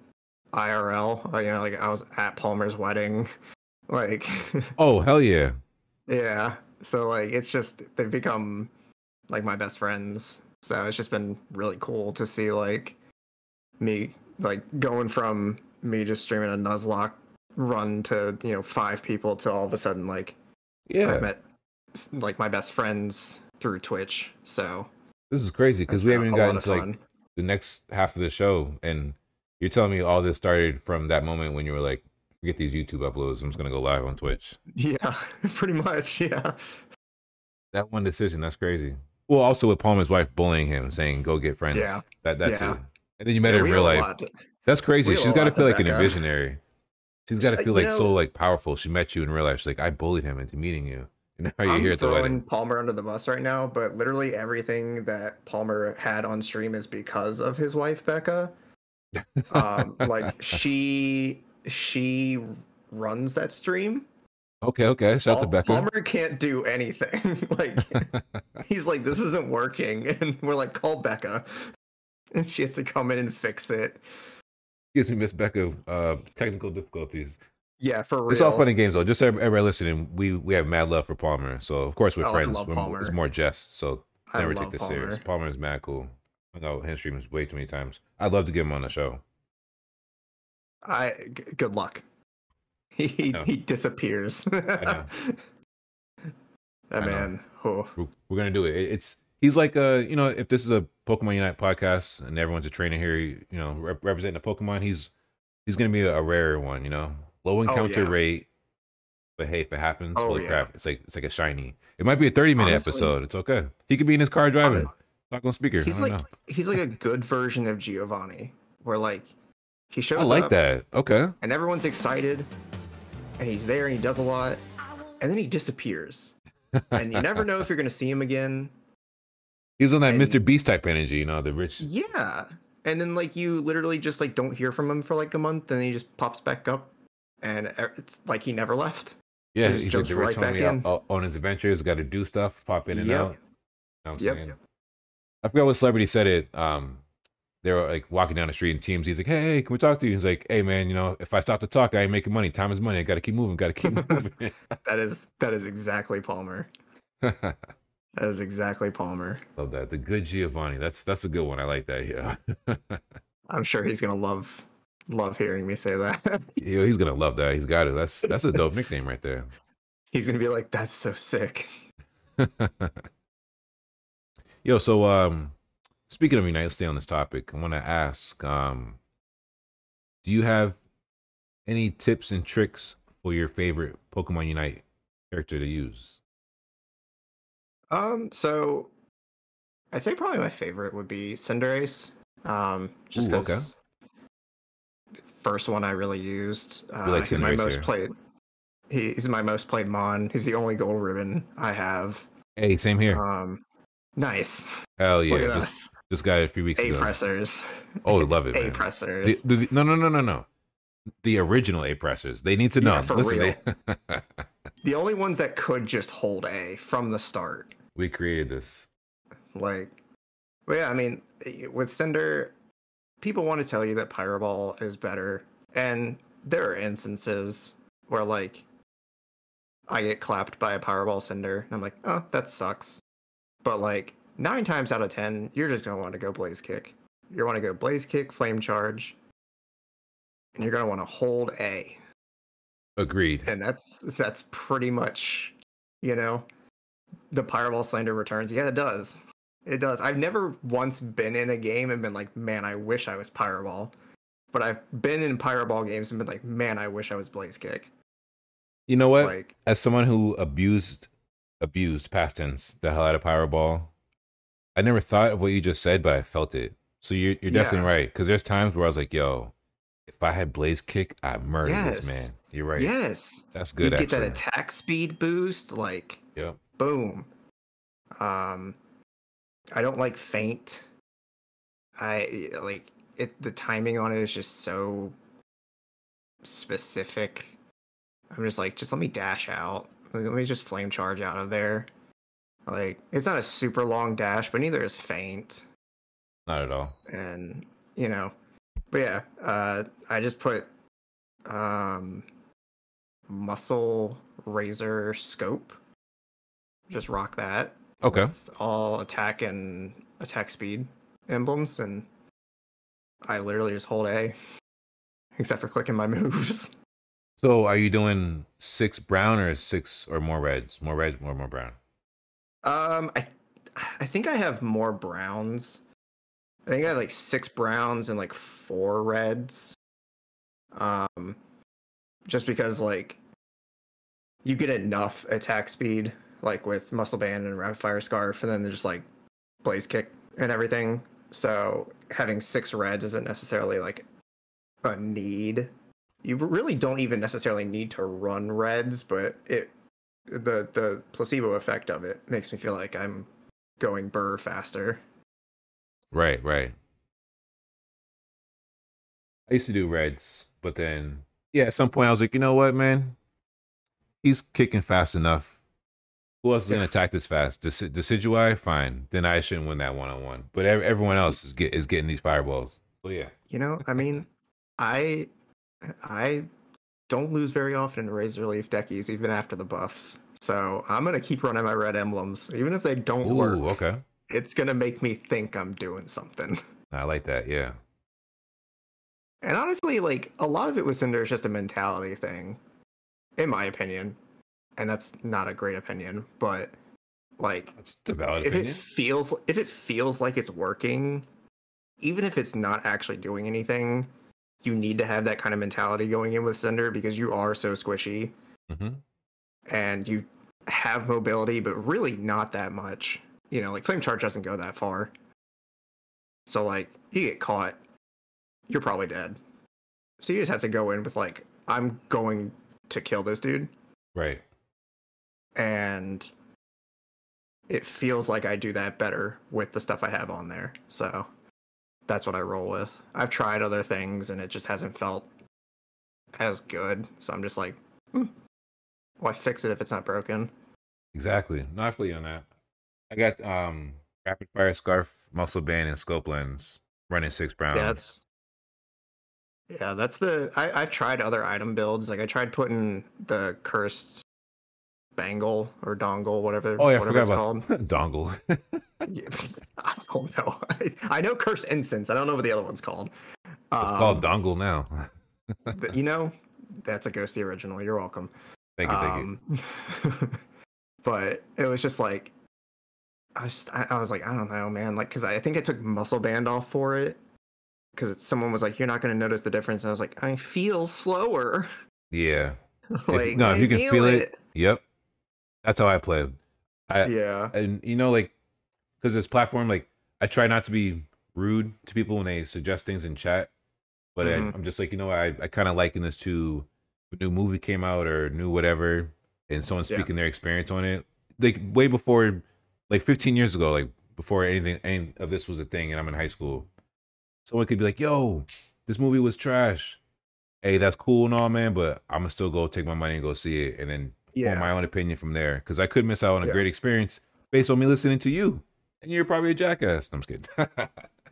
Speaker 2: I R L. Uh, you know, like I was at Palmer's wedding. Like,
Speaker 1: Oh, hell yeah.
Speaker 2: yeah. So like, it's just they've become like my best friends. So it's just been really cool to see like me like going from me just streaming a Nuzlocke run to you know five people to all of a sudden like I've
Speaker 1: Yeah.
Speaker 2: met like my best friends through Twitch. So
Speaker 1: This is crazy
Speaker 2: it's
Speaker 1: because we
Speaker 2: been
Speaker 1: haven't
Speaker 2: a
Speaker 1: even
Speaker 2: lot
Speaker 1: gotten
Speaker 2: of
Speaker 1: to like
Speaker 2: fun.
Speaker 1: the next half of the show. And you're telling me all this started from that moment when you were like, forget these YouTube uploads. I'm just going to go live on Twitch.
Speaker 2: Yeah, pretty much. Yeah.
Speaker 1: That one decision, that's crazy. Well, also with Palmer's wife bullying him, saying, go get
Speaker 2: Yeah.
Speaker 1: friends. That, that
Speaker 2: Yeah.
Speaker 1: too. And then you met
Speaker 2: Yeah.
Speaker 1: her in
Speaker 2: We
Speaker 1: real
Speaker 2: owe a
Speaker 1: life.
Speaker 2: lot. To,
Speaker 1: That's crazy.
Speaker 2: we owe
Speaker 1: She's
Speaker 2: a
Speaker 1: got to
Speaker 2: lot to
Speaker 1: feel like an
Speaker 2: Becca.
Speaker 1: visionary. She's got to feel
Speaker 2: You
Speaker 1: like so
Speaker 2: know,
Speaker 1: like powerful. She met you in real life. She's like, I bullied him into meeting you. And now you're
Speaker 2: I'm
Speaker 1: here at the
Speaker 2: throwing
Speaker 1: wedding.
Speaker 2: Palmer under the bus right now, but literally everything that Palmer had on stream is because of his wife, Becca. Um, like she she runs that stream.
Speaker 1: Okay, okay. Shout out to
Speaker 2: Paul,
Speaker 1: Becca.
Speaker 2: Palmer can't do anything. Like he's like, this isn't working, and we're like, call Becca, and she has to come in and fix it.
Speaker 1: Gives me Miss Becca uh, technical difficulties.
Speaker 2: Yeah, for
Speaker 1: It's all fun
Speaker 2: real.
Speaker 1: and games though. Just so everybody listening, we we have mad love for Palmer. So of course we're
Speaker 2: Oh, I
Speaker 1: friends.
Speaker 2: love
Speaker 1: We're more, it's
Speaker 2: Palmer.
Speaker 1: more jest. So
Speaker 2: I
Speaker 1: never take
Speaker 2: love
Speaker 1: this serious.
Speaker 2: Palmer.
Speaker 1: Palmer is mad cool. I know him streams way too many times. I'd love to get him on the show.
Speaker 2: I g- good luck. He he,
Speaker 1: No,
Speaker 2: he disappears.
Speaker 1: I know.
Speaker 2: That
Speaker 1: I know.
Speaker 2: man. Oh,
Speaker 1: We're, we're gonna do it. It- It's he's like uh you know if this is a Pokemon Unite podcast and everyone's a trainer here, you know rep- representing a Pokemon, he's he's gonna be a, a rare one. You know, low
Speaker 2: oh
Speaker 1: encounter
Speaker 2: yeah.
Speaker 1: rate, but hey, if it happens,
Speaker 2: Oh
Speaker 1: holy
Speaker 2: yeah.
Speaker 1: crap, it's like it's like a shiny. It might be a thirty minute
Speaker 2: Honestly,
Speaker 1: episode. It's okay. He could be in his car
Speaker 2: hon-
Speaker 1: driving, talk on speaker. I
Speaker 2: he's
Speaker 1: don't
Speaker 2: like
Speaker 1: know.
Speaker 2: he's like a good version of Giovanni, where like he
Speaker 1: I
Speaker 2: shows
Speaker 1: like
Speaker 2: up
Speaker 1: that. Okay.
Speaker 2: and everyone's excited, and he's there and he does a lot, and then he disappears, and you never know if you're gonna see him again.
Speaker 1: He's on that
Speaker 2: And
Speaker 1: Mister Beast type energy, you know, the rich.
Speaker 2: yeah, and then like you literally just like don't hear from him for like a month, and he just pops back up, and e- it's like he never left.
Speaker 1: Yeah,
Speaker 2: He just
Speaker 1: he's like
Speaker 2: jumps
Speaker 1: the rich
Speaker 2: right back
Speaker 1: homie out,
Speaker 2: in.
Speaker 1: out on his adventures. Got to do stuff, pop in and
Speaker 2: Yep.
Speaker 1: out. You know what I'm
Speaker 2: Yep.
Speaker 1: saying? I forgot what celebrity said it. Um, they were like walking down the street in teams. He's like, "Hey, hey, can we talk to you?" He's like, "Hey, man, you know, if I stop to talk, I ain't making money. Time is money. I got to keep moving. Got to keep moving."
Speaker 2: That is that is exactly Palmer. That is exactly Palmer.
Speaker 1: Love that. The good Giovanni. That's that's a good one. I like that. Yeah.
Speaker 2: I'm sure he's gonna love love hearing me say that.
Speaker 1: Yo, he's gonna love that. He's got it. That's that's a dope nickname right there.
Speaker 2: He's gonna be like, "That's so sick."
Speaker 1: Yo, so um, speaking of Unite, let's stay on this topic. I want to ask, um, do you have any tips and tricks for your favorite Pokemon Unite character to use?
Speaker 2: Um, so I'd say probably my favorite would be Cinderace. Um, just
Speaker 1: Ooh, okay.
Speaker 2: because first one I really used. Uh,
Speaker 1: like
Speaker 2: he's my
Speaker 1: Cinderace
Speaker 2: most
Speaker 1: here.
Speaker 2: played. He, he's my most played Mon. He's the only gold ribbon I have.
Speaker 1: Hey, same here.
Speaker 2: Um, nice.
Speaker 1: Hell
Speaker 2: Look
Speaker 1: yeah!
Speaker 2: at
Speaker 1: Just
Speaker 2: us.
Speaker 1: just got it a few weeks
Speaker 2: A
Speaker 1: ago.
Speaker 2: pressers.
Speaker 1: Oh, love it,
Speaker 2: A
Speaker 1: man.
Speaker 2: pressers.
Speaker 1: The, the, no, no, no, no, no. The original A pressers. They need to know.
Speaker 2: Yeah, for
Speaker 1: Listen,
Speaker 2: real.
Speaker 1: They,
Speaker 2: The only ones that could just hold A from the start.
Speaker 1: we created this.
Speaker 2: Like, well, yeah, I mean, with Cinder, people want to tell you that Pyro Ball is better, and there are instances where like I get clapped by a Pyro Ball Cinder, and I'm like, oh, that sucks. But like nine times out of ten, you're just gonna want to go Blaze Kick. You're want to go Blaze Kick, Flame Charge, and you're gonna want to hold A,
Speaker 1: Agreed.
Speaker 2: and that's that's pretty much, you know, the Pyro Ball Slander returns. Yeah, it does. It does. I've never once been in a game and been like, man, I wish I was Pyro Ball. But I've been in Pyro Ball games and been like, man, I wish I was Blaze Kick.
Speaker 1: You know what?
Speaker 2: Like,
Speaker 1: As someone who abused, abused past tense the hell out of Pyro Ball, I never thought of what you just said, but I felt it. So you're you're definitely
Speaker 2: yeah.
Speaker 1: right. Because there's times where I was like, yo, if I had Blaze Kick, I'd murder
Speaker 2: Yes.
Speaker 1: this man. You're right.
Speaker 2: Yes.
Speaker 1: That's
Speaker 2: You
Speaker 1: good.
Speaker 2: get
Speaker 1: Actually.
Speaker 2: that attack speed boost, like,
Speaker 1: Yep.
Speaker 2: boom. Um, I don't like Feint. I like it. The timing on it is just so specific. I'm just like, just let me dash out. Let me just flame charge out of there. Like, it's not a super long dash, but neither is Feint.
Speaker 1: Not at all.
Speaker 2: And you know, But yeah, uh, I just put um, muscle razor scope. Just rock that
Speaker 1: Okay.
Speaker 2: with all attack and attack speed emblems, and I literally just hold A, except for clicking my moves.
Speaker 1: So are you doing six brown or six or more reds? More reds, more more brown.
Speaker 2: Um, I I think I have more browns. I think I have like six browns and like four reds. Um, just because like you get enough attack speed, like with muscle band and rapid fire scarf, and then there's just like blaze kick and everything. So having six reds isn't necessarily like a need. You really don't even necessarily need to run reds, but it the the placebo effect of it makes me feel like I'm going burr faster.
Speaker 1: Right, right. I used to do reds, but then yeah, at some point I was like, you know what, man? He's kicking fast enough. Who else is gonna attack this fast? Dec- Decidueye, fine. Then I shouldn't win that one on one. But ev- everyone else is get is getting these fireballs. So yeah.
Speaker 2: You know, I mean, I I don't lose very often in Razor Leaf Deckies, even after the buffs. So I'm gonna keep running my red emblems, even if they don't
Speaker 1: Ooh,
Speaker 2: work.
Speaker 1: okay.
Speaker 2: It's gonna make me think I'm doing something.
Speaker 1: I like that. Yeah.
Speaker 2: And honestly, like a lot of it with Cinder is just a mentality thing, in my opinion. And that's not a great opinion, but like
Speaker 1: That's the valid
Speaker 2: if
Speaker 1: opinion.
Speaker 2: it feels if it feels like it's working, even if it's not actually doing anything, you need to have that kind of mentality going in with Cinder because you are so squishy
Speaker 1: Mm-hmm.
Speaker 2: and you have mobility, but really not that much. You know, like Flame Charge doesn't go that far. So like you get caught, you're probably dead. So you just have to go in with like, I'm going to kill this dude.
Speaker 1: Right.
Speaker 2: And it feels like I do that better with the stuff I have on there. So that's what I roll with. I've tried other things and it just hasn't felt as good. So I'm just like, hmm, why fix it if it's not broken?
Speaker 1: Exactly. No, I feel you on that. I got um rapid fire scarf, muscle band, and scope lens running six brown.
Speaker 2: Yeah, that's yeah, that's the I, I've tried other item builds. Like I tried putting the cursed bangle or dongle, whatever,
Speaker 1: Oh yeah, I
Speaker 2: whatever
Speaker 1: forgot
Speaker 2: it's
Speaker 1: about
Speaker 2: called.
Speaker 1: dongle.
Speaker 2: Yeah, I don't know. I, I know cursed incense. I don't know what the other one's called.
Speaker 1: It's called
Speaker 2: Um,
Speaker 1: dongle now.
Speaker 2: but, you know, that's a Ghosty original. You're welcome.
Speaker 1: Thank you, thank you.
Speaker 2: Um, but it was just like I was just, I, I was like I don't know, man. Like because I, I think I took muscle band off for it because someone was like, "You're not going to notice the difference." And I was like, "I feel slower."
Speaker 1: Yeah.
Speaker 2: like
Speaker 1: If, no,
Speaker 2: I
Speaker 1: if you can
Speaker 2: feel
Speaker 1: feel it,
Speaker 2: it.
Speaker 1: yep. That's how I play. I
Speaker 2: Yeah.
Speaker 1: and you know like because this platform like I try not to be rude to people when they suggest things in chat, but I,
Speaker 2: Mhm.
Speaker 1: I'm just like you know I I kind of liken this to a new movie came out or new whatever, and someone
Speaker 2: Yeah.
Speaker 1: speaking their experience on it, like way before, like fifteen years ago, like before anything any of this was a thing, and I'm in high school. Someone could be like, "Yo, this movie was trash." Hey, that's cool and all, man, but I'm gonna still go take my money and go see it, and then form my
Speaker 2: Yeah.
Speaker 1: own opinion from there. Because I could miss out on a
Speaker 2: Yeah.
Speaker 1: great experience based on me listening to you, and you're probably a jackass. No, I'm just kidding.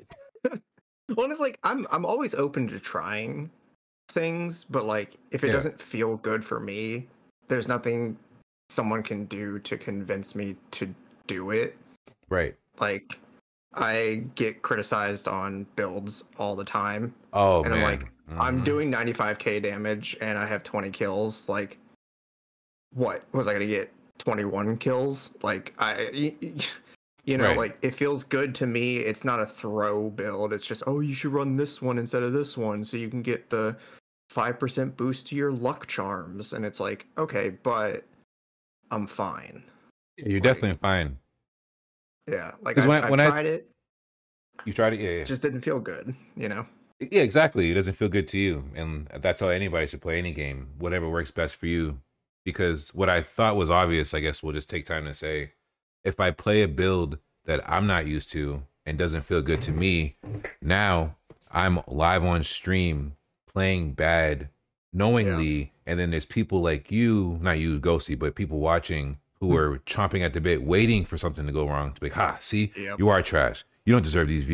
Speaker 2: Well, it's like I'm I'm always open to trying things, but like if it
Speaker 1: Yeah.
Speaker 2: doesn't feel good for me, there's nothing someone can do to convince me to do it.
Speaker 1: Right.
Speaker 2: Like I get criticized on builds all the time,
Speaker 1: Oh
Speaker 2: and I'm
Speaker 1: man.
Speaker 2: like, I'm
Speaker 1: Mhm.
Speaker 2: doing ninety-five k damage and I have twenty kills. Like, what was I gonna get? twenty-one kills? Like, I, you know,
Speaker 1: Right.
Speaker 2: like it feels good to me. It's not a throw build. It's just, oh, you should run this one instead of this one so you can get the five percent boost to your luck charms. And it's like, okay, but I'm fine.
Speaker 1: Yeah, you're
Speaker 2: Like,
Speaker 1: definitely fine.
Speaker 2: yeah, like
Speaker 1: 'Cause
Speaker 2: I've,
Speaker 1: when I-
Speaker 2: I've
Speaker 1: when I-
Speaker 2: tried it,
Speaker 1: You tried it, yeah, yeah.
Speaker 2: it just didn't feel good, you know?
Speaker 1: Yeah, exactly. It doesn't feel good to you, and that's how anybody should play any game. Whatever works best for you. Because what I thought was obvious, I guess we'll just take time to say, if I play a build that I'm not used to and doesn't feel good to me, now I'm live on stream playing bad knowingly, and then there's people like you, not you, Ghosty, but people watching who
Speaker 2: Hmm.
Speaker 1: are chomping at the bit, waiting for something to go wrong to be like, ha, see,
Speaker 2: Yep.
Speaker 1: you are trash. You don't deserve these views.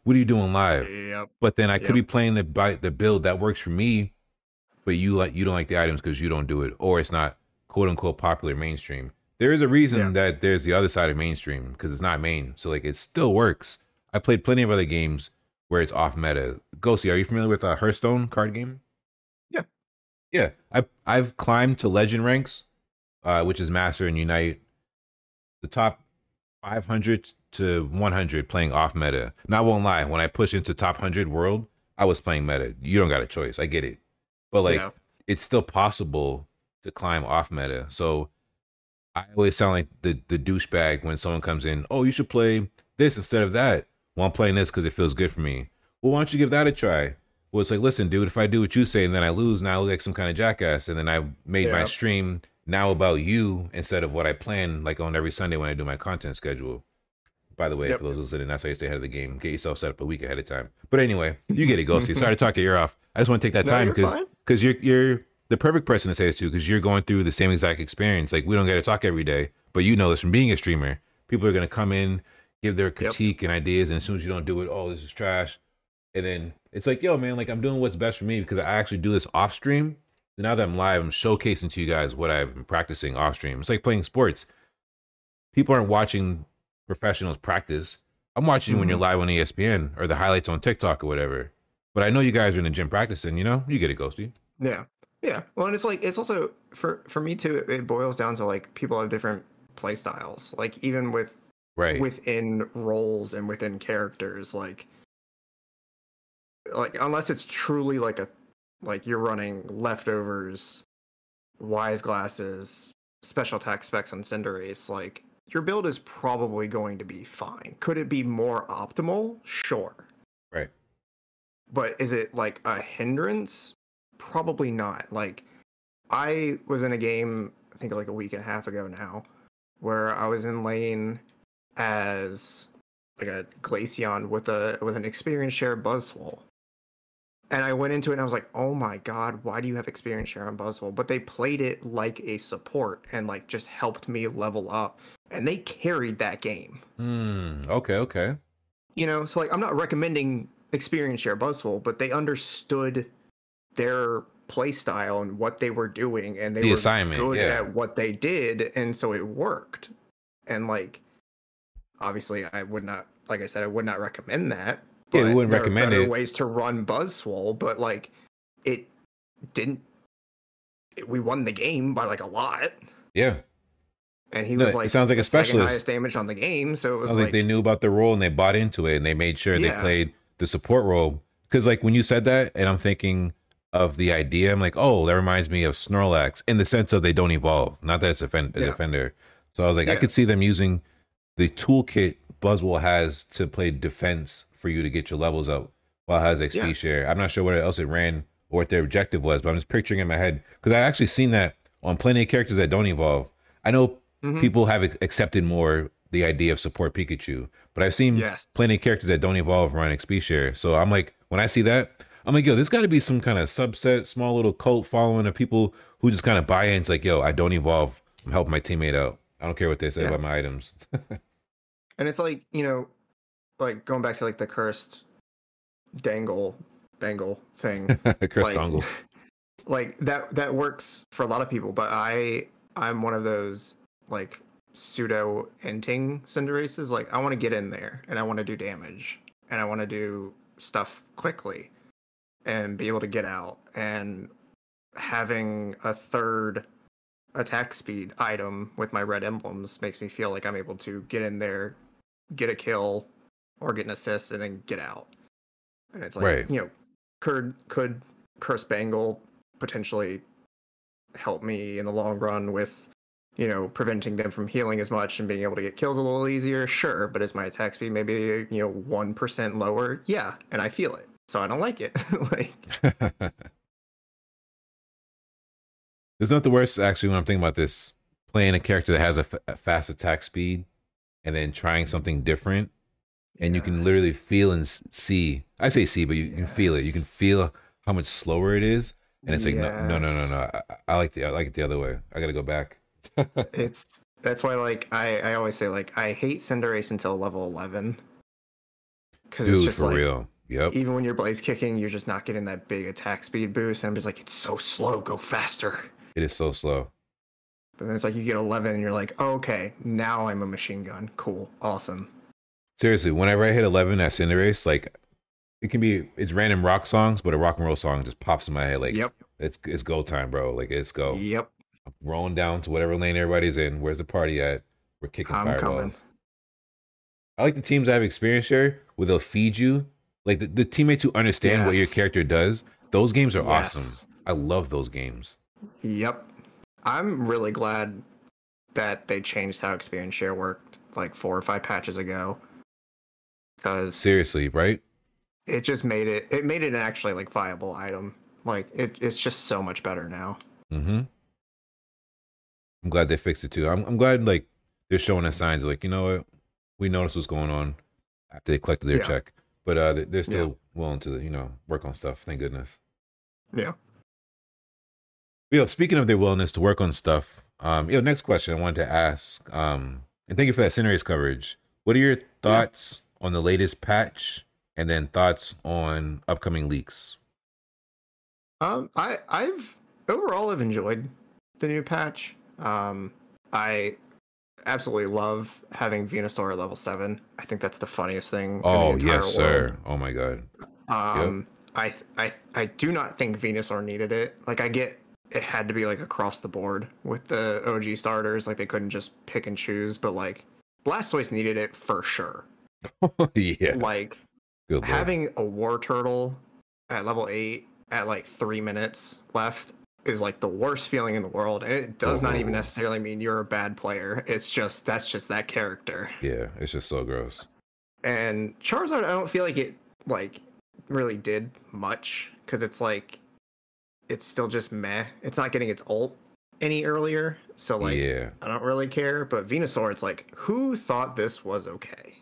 Speaker 1: What are you doing live?
Speaker 2: Yep.
Speaker 1: But then I could
Speaker 2: Yep.
Speaker 1: be playing the bi- the build that works for me, but you like you don't like the items because you don't do it, or it's not quote unquote popular mainstream. There is a
Speaker 2: Yeah.
Speaker 1: reason that there's the other side of mainstream because it's not main. So like it still works. I played plenty of other games where it's off meta. Ghosty, are you familiar with a Hearthstone card game?
Speaker 2: Yeah.
Speaker 1: Yeah, I I've climbed to legend ranks, uh, which is Master and Unite, the top five hundred to one hundred playing off meta. Now, I won't lie, when I push into top one hundred world, I was playing meta. You don't got a choice. I get it. But like,
Speaker 2: Yeah.
Speaker 1: it's still possible to climb off meta. So I always sound like the, the douchebag when someone comes in, oh, you should play this instead of that. Well, I'm playing this because it feels good for me. Well, why don't you give that a try? Well, it's like, listen, dude, if I do what you say and then I lose, now I look like some kind of jackass. And then I made my
Speaker 2: Yeah.
Speaker 1: stream now about you instead of what I plan, like on every Sunday when I do my content schedule. By the way,
Speaker 2: Yep.
Speaker 1: for those listening, that's how you stay ahead of the game. Get yourself set up a week ahead of time. But anyway, you get it, Ghosty. Sorry to talk your ear off. I just want to take that
Speaker 2: No,
Speaker 1: time
Speaker 2: you're
Speaker 1: because
Speaker 2: fine.
Speaker 1: because you're you're the perfect person to say this to because you're going through the same exact experience. Like we don't get to talk every day, but you know this from being a streamer. People are gonna come in, give their
Speaker 2: Yep.
Speaker 1: critique and ideas, and as soon as you don't do it, oh, this is trash. And then it's like, yo, man, like I'm doing what's best for me because I actually do this off stream. So now that I'm live, I'm showcasing to you guys what I've been practicing off stream. It's like playing sports. People aren't watching professionals practice. I'm watching when you're
Speaker 2: Mhm.
Speaker 1: live on E S P N or the highlights on TikTok or whatever. But I know you guys are in the gym practicing, you know? You get it, Ghosty.
Speaker 2: Yeah. Yeah. Well, and it's like it's also for for me too. It, it boils down to like people have different play styles. Like even with
Speaker 1: Right.
Speaker 2: within roles and within characters, like like unless it's truly like a like you're running leftovers, wise glasses, special attack specs on Cinderace, like your build is probably going to be fine. Could it be more optimal? Sure.
Speaker 1: Right.
Speaker 2: But is it like a hindrance? Probably not. Like I was in a game, I think like a week and a half ago now, where I was in lane as like a Glaceon with a with an experience share Buzzwole. And I went into it and I was like, oh my god, why do you have experience share on Buzzwole? But they played it like a support and like just helped me level up. And they carried that game.
Speaker 1: Hmm. Okay, okay.
Speaker 2: You know, so like I'm not recommending experience share Buzzwole, but they understood their play style and what they were doing, and they
Speaker 1: The
Speaker 2: were
Speaker 1: assignment,
Speaker 2: good
Speaker 1: yeah.
Speaker 2: at what they did, and so it worked. And like, obviously, I would not, like I said, I would not recommend that.
Speaker 1: Yeah, we
Speaker 2: but
Speaker 1: wouldn't
Speaker 2: there
Speaker 1: recommend
Speaker 2: are better
Speaker 1: it.
Speaker 2: ways to run Buzzwole, but like, it didn't. It, we won the game by like a lot,
Speaker 1: Yeah.
Speaker 2: and he
Speaker 1: No,
Speaker 2: was
Speaker 1: it
Speaker 2: like
Speaker 1: sounds like a
Speaker 2: the second
Speaker 1: specialist.
Speaker 2: highest damage on the game. So it was
Speaker 1: Sounds
Speaker 2: like,
Speaker 1: like they knew about the role and they bought into it and they made sure they
Speaker 2: Yeah.
Speaker 1: played the support role. Because like when you said that, and I'm thinking of the idea, I'm like, oh, that reminds me of Snorlax in the sense of they don't evolve. Not that it's a, fen- a
Speaker 2: Yeah.
Speaker 1: defender. So I was like, I
Speaker 2: Yeah.
Speaker 1: could see them using the toolkit Buzzwole has to play defense for you to get your levels up while it has X P
Speaker 2: Yeah.
Speaker 1: share. I'm not sure what else it ran or what their objective was, but I'm just picturing in my head because I actually seen that on plenty of characters that don't evolve. I know
Speaker 2: Mhm.
Speaker 1: people have ac- accepted more the idea of support Pikachu, but I've seen
Speaker 2: Yes.
Speaker 1: plenty of characters that don't evolve run X P share. So I'm like, when I see that, I'm like, yo, there's got to be some kind of subset, small little cult following of people who just kind of buy in. It's like, yo, I don't evolve. I'm helping my teammate out. I don't care what they say
Speaker 2: Yeah.
Speaker 1: about my items.
Speaker 2: And it's like, you know, like going back to like the cursed dangle bangle thing.
Speaker 1: Curse
Speaker 2: like,
Speaker 1: dongle.
Speaker 2: like that that works for a lot of people, but I I'm one of those like pseudo inting Cinderaces. Like I want to get in there and I want to do damage and I want to do stuff quickly and be able to get out, and having a third attack speed item with my red emblems makes me feel like I'm able to get in there, get a kill or get an assist and then get out. And it's like,
Speaker 1: Right.
Speaker 2: you know, could could Curse Bangle potentially help me in the long run with, you know, preventing them from healing as much and being able to get kills a little easier? Sure, but is my attack speed maybe, you know, one percent lower? Yeah, and I feel it, so I don't like it. Like,
Speaker 1: There's not the worst actually when I'm thinking about this. Playing a character that has a, f- a fast attack speed and then trying something different, and you can
Speaker 2: yes.
Speaker 1: literally feel and s- see. I say see, but you can feel it. You can
Speaker 2: Yes.
Speaker 1: feel how much slower it is, and it's like no, no, no, no,
Speaker 2: Yes.
Speaker 1: no. I, I like the I like it the other way. I gotta go back.
Speaker 2: It's that's why like I I always say like I hate Cinderace until level eleven. because it's
Speaker 1: Dude,
Speaker 2: just
Speaker 1: for
Speaker 2: like
Speaker 1: real. Yep.
Speaker 2: even when you're blaze kicking, you're just not getting that big attack speed boost. And I'm just like, it's so slow, go faster.
Speaker 1: It is so slow.
Speaker 2: But then it's like you get eleven and you're like, oh, okay, now I'm a machine gun. Cool, awesome.
Speaker 1: Seriously, whenever I hit eleven at Cinderace, like it can be it's random rock songs, but a rock and roll song just pops in my head. Like
Speaker 2: Yep.
Speaker 1: it's it's go time, bro. Like it's go.
Speaker 2: Yep.
Speaker 1: I'm rolling down to whatever lane everybody's in. Where's the party at? We're kicking
Speaker 2: I'm
Speaker 1: fireballs.
Speaker 2: coming.
Speaker 1: I like the teams I have experience here where they'll feed you. Like the, the teammates who understand what your
Speaker 2: Yes.
Speaker 1: character does. Those games are
Speaker 2: Yes.
Speaker 1: awesome. I love those games.
Speaker 2: Yep. I'm really glad that they changed how experience share worked like four or five patches ago. Because
Speaker 1: Seriously, right?
Speaker 2: it just made it it made it an actually like viable item. Like it, it's just so much better now.
Speaker 1: Mm-hmm. I'm glad they fixed it too. I'm I'm glad like they're showing us signs of, like, you know what? We noticed what's going on after they collected their
Speaker 2: Yeah.
Speaker 1: check. But uh they- they're still
Speaker 2: Yeah.
Speaker 1: willing to, you know, work on stuff. Thank goodness.
Speaker 2: Yeah.
Speaker 1: Yo, speaking of their willingness to work on stuff, um, yo, next question I wanted to ask, um, and thank you for that Cinderace coverage. What are your thoughts on the latest patch, and then thoughts on upcoming leaks?
Speaker 2: Um, I I've overall have enjoyed the new patch. Um, I absolutely love having Venusaur at level seven. I think that's the funniest thing in the
Speaker 1: Oh
Speaker 2: entire
Speaker 1: yes, sir. Oh my god.
Speaker 2: world. Um, I I I do not think Venusaur needed it. Like I get it had to be like across the board with the O G starters. Like they couldn't just pick and choose, but like Blastoise needed it for sure.
Speaker 1: Yeah.
Speaker 2: Like
Speaker 1: Good lord.
Speaker 2: having a War Turtle at level eight at like three minutes left is like the worst feeling in the world, and it does not even
Speaker 1: Oh.
Speaker 2: necessarily mean you're a bad player. It's just that's just that character.
Speaker 1: Yeah, it's just so gross.
Speaker 2: And Charizard, I don't feel like it like really did much because it's like it's still just meh. It's not getting its ult any earlier, so like
Speaker 1: Yeah.
Speaker 2: I don't really care. But Venusaur, it's like who thought this was okay?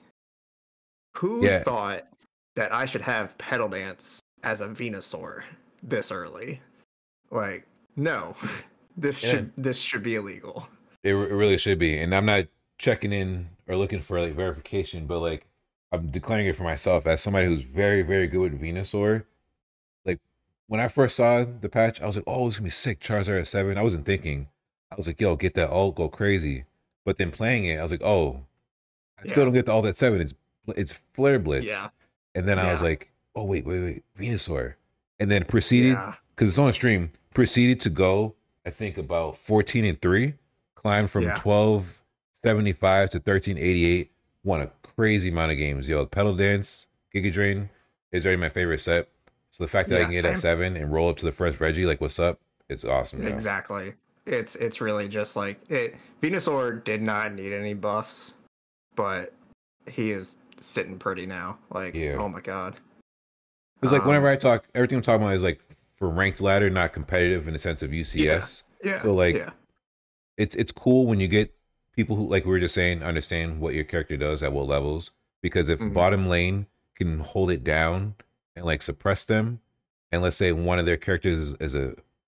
Speaker 2: Who
Speaker 1: Yeah.
Speaker 2: thought that I should have Petal Dance as a Venusaur this early? Like, no, this
Speaker 1: Yeah.
Speaker 2: should this should be illegal.
Speaker 1: It, it really should be. And I'm not checking in or looking for like verification, but like I'm declaring it for myself as somebody who's very, very good with Venusaur. Like when I first saw the patch, I was like, oh, it's gonna be sick. Charizard at seven. I wasn't thinking. I was like, yo, get that ult, go crazy. But then playing it, I was like, oh, I still
Speaker 2: Yeah.
Speaker 1: don't get the ult at seven. It's it's Flare Blitz.
Speaker 2: Yeah,
Speaker 1: And then I was
Speaker 2: Yeah.
Speaker 1: like, oh wait, wait, wait, Venusaur. And then proceeded,
Speaker 2: yeah,
Speaker 1: because it's on stream, proceeded to go, I think about fourteen and three, climbed from
Speaker 2: Yeah.
Speaker 1: twelve seventy-five to thirteen eighty-eight, won a crazy amount of games. Yo, Petal Dance, Giga Drain is already my favorite set. So the fact that I
Speaker 2: Yeah,
Speaker 1: can get
Speaker 2: same.
Speaker 1: at seven and roll up to the first Reggie, like, what's up? It's awesome. Yo.
Speaker 2: exactly. It's it's really just like it. Venusaur did not need any buffs, but he is sitting pretty now. Like,
Speaker 1: Yeah.
Speaker 2: oh my god.
Speaker 1: Because like
Speaker 2: Um,
Speaker 1: whenever I talk, everything I'm talking about is like for ranked ladder, not competitive in the sense of U C S.
Speaker 2: Yeah.
Speaker 1: So like
Speaker 2: yeah,
Speaker 1: it's it's cool when you get people who, like we were just saying, understand what your character does at what levels. Because if
Speaker 2: Mhm.
Speaker 1: bottom lane can hold it down and like suppress them, and let's say one of their characters is, is a,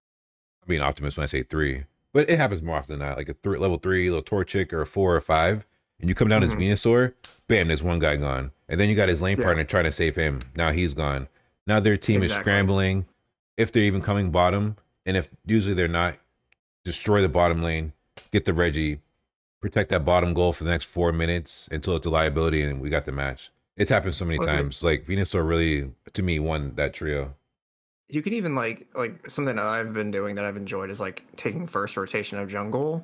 Speaker 1: I'm being optimist when I say three, but it happens more often than not. Like a three, level three, little Torchic, or a four or five, and you come down
Speaker 2: Mhm.
Speaker 1: as Venusaur, bam, there's one guy gone, and then you got his lane
Speaker 2: Yeah.
Speaker 1: partner trying to save him. Now he's gone. Now their team is
Speaker 2: Exactly.
Speaker 1: scrambling, if they're even coming bottom, and if usually they're not, destroy the bottom lane, get the Reggie, protect that bottom goal for the next four minutes until it's a liability, and we got the match. It's happened so many
Speaker 2: Was it-
Speaker 1: times. Like Venusaur really, to me, won that trio.
Speaker 2: You can even like like something that I've been doing that I've enjoyed is like taking first rotation of jungle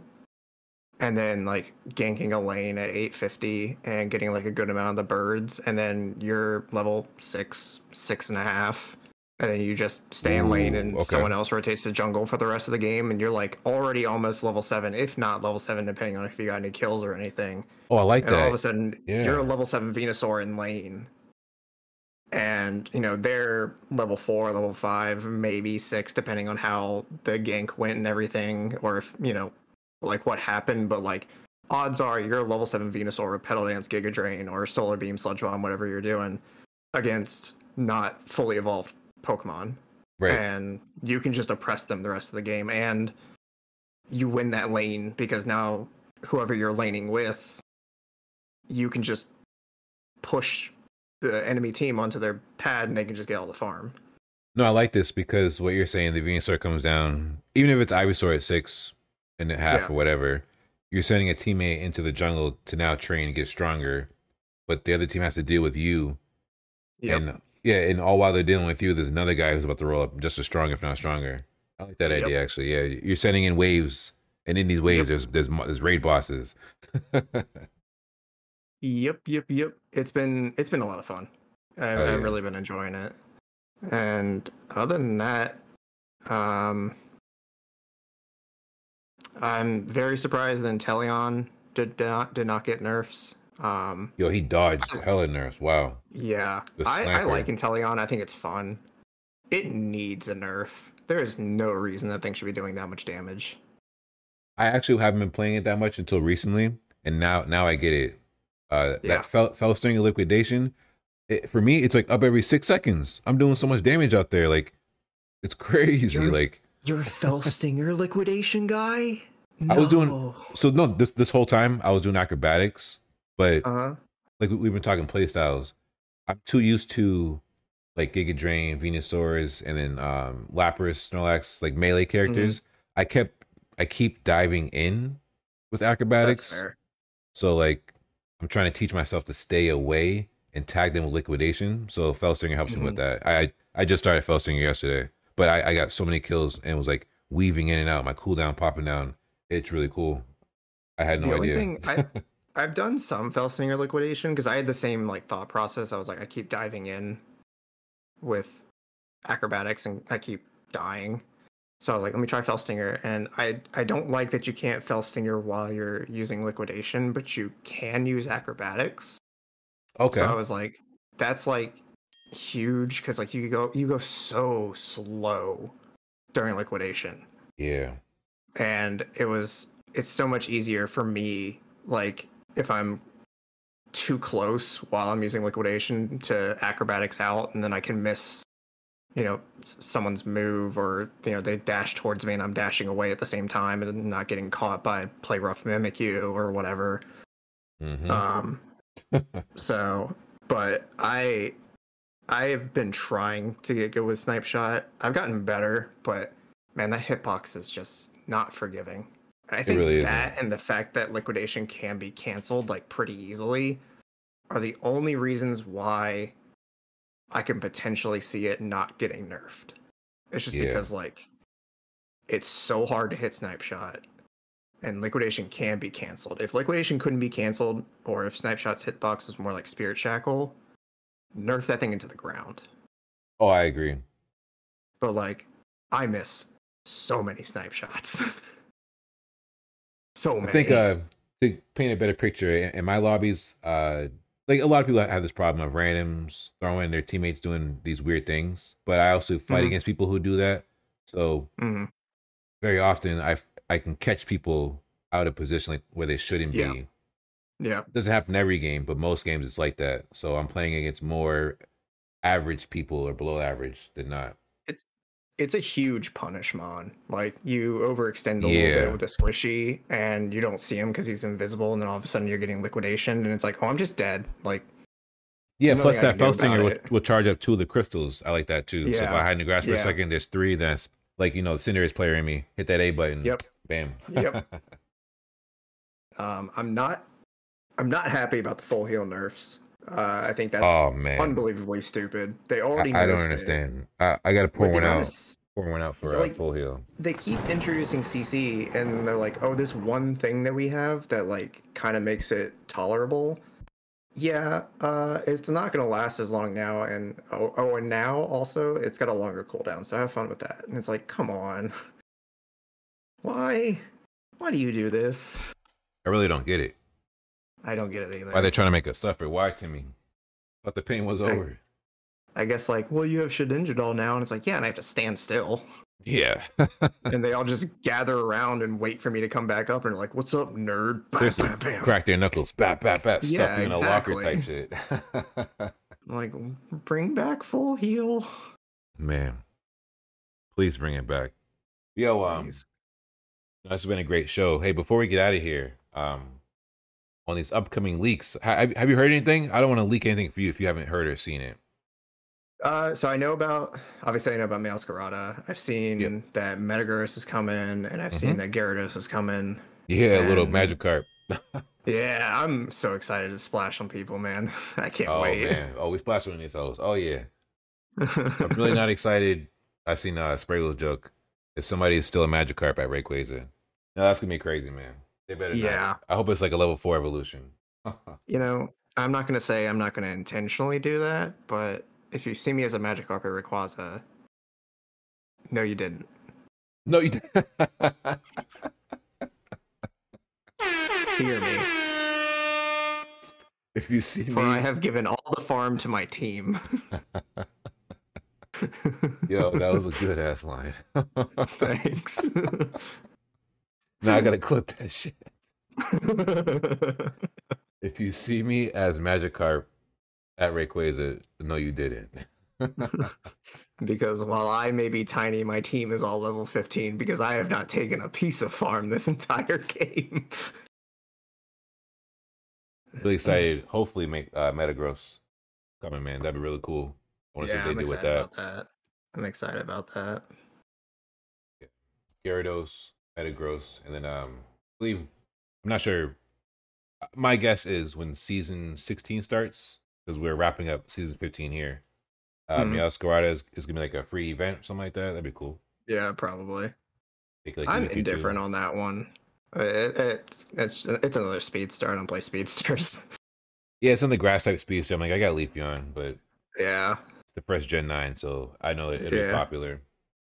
Speaker 2: and then like ganking a lane at eight fifty and getting like a good amount of the birds, and then you're level six, six and a half, and then you just stay in lane
Speaker 1: Ooh,
Speaker 2: and
Speaker 1: okay.
Speaker 2: someone else rotates the jungle for the rest of the game, and you're like already almost level seven, if not level seven, depending on if you got any kills or anything.
Speaker 1: Oh, I like
Speaker 2: And all of a
Speaker 1: that.
Speaker 2: sudden
Speaker 1: Yeah.
Speaker 2: you're a level seven Venusaur in lane. And you know, they're level four, level five, maybe six, depending on how the gank went and everything, or if, you know, like what happened, but like odds are you're a level seven Venusaur with Petal Dance, Giga Drain, or Solar Beam, Sludge Bomb, whatever you're doing, against not fully evolved Pokemon.
Speaker 1: Right.
Speaker 2: And you can just oppress them the rest of the game, and you win that lane because now whoever you're laning with, you can just push the enemy team onto their pad and they can just get all the farm.
Speaker 1: No, I like this because what you're saying, the Venusaur comes down, even if it's Ivysaur at six and a half
Speaker 2: Yeah.
Speaker 1: or whatever, you're sending a teammate into the jungle to now train and get stronger, but the other team has to deal with you.
Speaker 2: Yep.
Speaker 1: And yeah, and all while they're dealing with you, there's another guy who's about to roll up just as strong, if not stronger. I like that
Speaker 2: Yep.
Speaker 1: idea actually. Yeah, you're sending in waves, and in these waves,
Speaker 2: Yep.
Speaker 1: there's there's there's raid bosses.
Speaker 2: Yep, yep, yep. It's been it's been a lot of fun. I,
Speaker 1: Oh,
Speaker 2: I've
Speaker 1: yeah.
Speaker 2: really been enjoying it. And other than that, um, I'm very surprised that Inteleon did not did not get nerfs. Um,
Speaker 1: Yo, he dodged hella nerfs. Wow,
Speaker 2: yeah,
Speaker 1: the
Speaker 2: I, I
Speaker 1: sniper.
Speaker 2: like Inteleon. I think it's fun. It needs a nerf. There is no reason that thing should be doing that much damage.
Speaker 1: I actually haven't been playing it that much until recently, and now now I get it. Uh,
Speaker 2: Yeah.
Speaker 1: that fell fell string liquidation. It, for me, it's like up every six seconds. I'm doing so much damage out there. Like, it's crazy.
Speaker 2: You're-
Speaker 1: like,
Speaker 2: You're a Fell Stinger liquidation guy? No.
Speaker 1: I was doing so no this this whole time I was doing acrobatics, but
Speaker 2: Uh huh.
Speaker 1: like we- we've been talking play styles. I'm too used to like Giga Drain, Venusaur's, and then um Lapras, Snorlax, like melee characters. I kept I keep diving in with
Speaker 2: That's
Speaker 1: acrobatics.
Speaker 2: fair.
Speaker 1: So like I'm trying to teach myself to stay away and tag them with liquidation. So Fellstinger helps me with that. I I just started Fellstinger yesterday, but I, I got so many kills and was like weaving in and out, my cooldown popping down. It's really cool. I had no
Speaker 2: the only
Speaker 1: idea.
Speaker 2: thing I I've done some Fellstinger liquidation because I had the same like thought process. I was like, I keep diving in with acrobatics and I keep dying. So I was like, let me try Fellstinger. And I I don't like that you can't Fellstinger while you're using liquidation, but you can use acrobatics.
Speaker 1: Okay.
Speaker 2: So I was like, that's like huge because like you could go you go so slow during liquidation.
Speaker 1: Yeah.
Speaker 2: And it was it's so much easier for me like if I'm too close while I'm using liquidation to acrobatics out and then I can miss you know s- someone's move or you know they dash towards me and I'm dashing away at the same time and not getting caught by play rough Mimikyu or whatever.
Speaker 1: Mhm.
Speaker 2: Um so but I I've been trying to get good with Snipe Shot. I've gotten better, but man, that hitbox is just not forgiving. And I think
Speaker 1: really
Speaker 2: that
Speaker 1: isn't.
Speaker 2: and the fact that liquidation can be canceled like pretty easily are the only reasons why I can potentially see it not getting nerfed. It's just
Speaker 1: Yeah.
Speaker 2: because like it's so hard to hit Snipe Shot and liquidation can be canceled. If liquidation couldn't be canceled or if Snipe Shot's hitbox was more like Spirit Shackle, nerf that thing into the ground.
Speaker 1: Oh, I agree.
Speaker 2: But like I miss so many Snipe Shots. so many.
Speaker 1: I think uh to paint a better picture in, in my lobbies, uh like a lot of people have this problem of randoms throwing their teammates doing these weird things, but I also fight
Speaker 2: Mhm.
Speaker 1: against people who do that. So
Speaker 2: Mhm.
Speaker 1: very often I I can catch people out of position like where they shouldn't
Speaker 2: Yeah.
Speaker 1: be.
Speaker 2: Yeah.
Speaker 1: It doesn't happen every game, but most games it's like that. So I'm playing against more average people or below average than not.
Speaker 2: It's a huge punish, Mon. Like you overextend a little
Speaker 1: Yeah.
Speaker 2: bit with a squishy and you don't see him because he's invisible, and then all of a sudden you're getting liquidation, and it's like, oh, I'm just dead. Like
Speaker 1: Yeah,
Speaker 2: There's
Speaker 1: plus
Speaker 2: nothing I
Speaker 1: that
Speaker 2: can do
Speaker 1: Fellstinger
Speaker 2: about
Speaker 1: will,
Speaker 2: it.
Speaker 1: will charge up two of the crystals. I like that too. So if
Speaker 2: Yeah.
Speaker 1: I hide in the grass for a
Speaker 2: Yeah.
Speaker 1: second, there's three, then it's like, you know, the Cinderace player in me. Hit that A button.
Speaker 2: Yep.
Speaker 1: Bam.
Speaker 2: Yep. um, I'm not I'm not happy about the full heal nerfs. Uh, I think that's
Speaker 1: oh man.
Speaker 2: unbelievably stupid. They
Speaker 1: I,
Speaker 2: already
Speaker 1: I don't
Speaker 2: nerfed it.
Speaker 1: understand. I, I gotta pour
Speaker 2: With the
Speaker 1: one
Speaker 2: amount
Speaker 1: out.
Speaker 2: of s-
Speaker 1: Pour one out for uh,
Speaker 2: like-
Speaker 1: full heal.
Speaker 2: They keep introducing C C and they're like, oh, this one thing that we have that like kind of makes it tolerable. Yeah, uh, it's not gonna last as long now, and oh, oh, and now also it's got a longer cooldown, so have fun with that. And it's like, come on, why, why do you do this?
Speaker 1: I really don't get it.
Speaker 2: I don't get it either.
Speaker 1: Why they're trying to make us suffer? Why, Timmy? Thought the pain was
Speaker 2: I-
Speaker 1: over.
Speaker 2: I guess like, well, you have Shedinja doll now, and it's like, yeah, and I have to stand still,
Speaker 1: Yeah.
Speaker 2: and they all just gather around and wait for me to come back up, and they're like, what's up, nerd? Bam,
Speaker 1: There's
Speaker 2: bam,
Speaker 1: some
Speaker 2: bam.
Speaker 1: crack their knuckles. Bat, bat, bat. Stuff
Speaker 2: Yeah,
Speaker 1: you in a locker
Speaker 2: exactly.
Speaker 1: type shit.
Speaker 2: I'm like, bring back full heal.
Speaker 1: Man. Please bring it back. Yo, um,
Speaker 2: Please.
Speaker 1: this has been a great show. Hey, before we get out of here, um, on these upcoming leaks. Have, have you heard anything? I don't want to leak anything for you if you haven't heard or seen it.
Speaker 2: Uh, so I know about obviously I know about Masquerada. I've
Speaker 1: Yep.
Speaker 2: seen that Metagross is coming, and I've
Speaker 1: Mm-hmm.
Speaker 2: seen that Gyarados is coming.
Speaker 1: Yeah, a little
Speaker 2: And
Speaker 1: Magikarp.
Speaker 2: yeah, I'm so excited to splash on people, man. I can't
Speaker 1: Oh
Speaker 2: wait.
Speaker 1: man. Oh, we splashed one of these hoes. Oh yeah. I'm really not excited. I seen uh Sprague's joke. If somebody is still a Magikarp at Rayquaza. No, that's gonna be crazy, man. They better not.
Speaker 2: Yeah,
Speaker 1: I hope it's like a level four evolution.
Speaker 2: you know, I'm not gonna say I'm not gonna intentionally do that, but if you see me as a Magikarp at Rayquaza, no, you didn't.
Speaker 1: No, you didn't.
Speaker 2: Hear me,
Speaker 1: If you see
Speaker 2: for I
Speaker 1: me,
Speaker 2: have given all the farm to my team.
Speaker 1: yo, that was a good ass line.
Speaker 2: Thanks.
Speaker 1: Now I gotta clip that shit. If you see me as Magikarp at Rayquaza, no, you didn't.
Speaker 2: Because while I may be tiny, my team is all level fifteen because I have not taken a piece of farm this entire game.
Speaker 1: Really excited. Hopefully, make uh, Metagross coming, man. That'd be really cool. I want to
Speaker 2: Yeah,
Speaker 1: see what
Speaker 2: I'm
Speaker 1: they do with
Speaker 2: excited
Speaker 1: that.
Speaker 2: about that. I'm excited about that.
Speaker 1: Gyarados, Metagross, and then um, I believe I'm not sure. My guess is when season sixteen starts, because we're wrapping up season fifteen here. Uh,
Speaker 2: Mhm.
Speaker 1: Meowscarada is, is gonna be like a free event, something like that. That'd be cool.
Speaker 2: Yeah, probably.
Speaker 1: Take like
Speaker 2: I'm
Speaker 1: Eevee
Speaker 2: indifferent
Speaker 1: two.
Speaker 2: on that one. Uh, It, it's it's it's another speedster. I don't play speedsters.
Speaker 1: Yeah, it's on the grass type speed, so I'm like, I got Leafeon, but
Speaker 2: Yeah,
Speaker 1: it's the first Gen nine, so I know it, it'll be
Speaker 2: yeah.
Speaker 1: popular.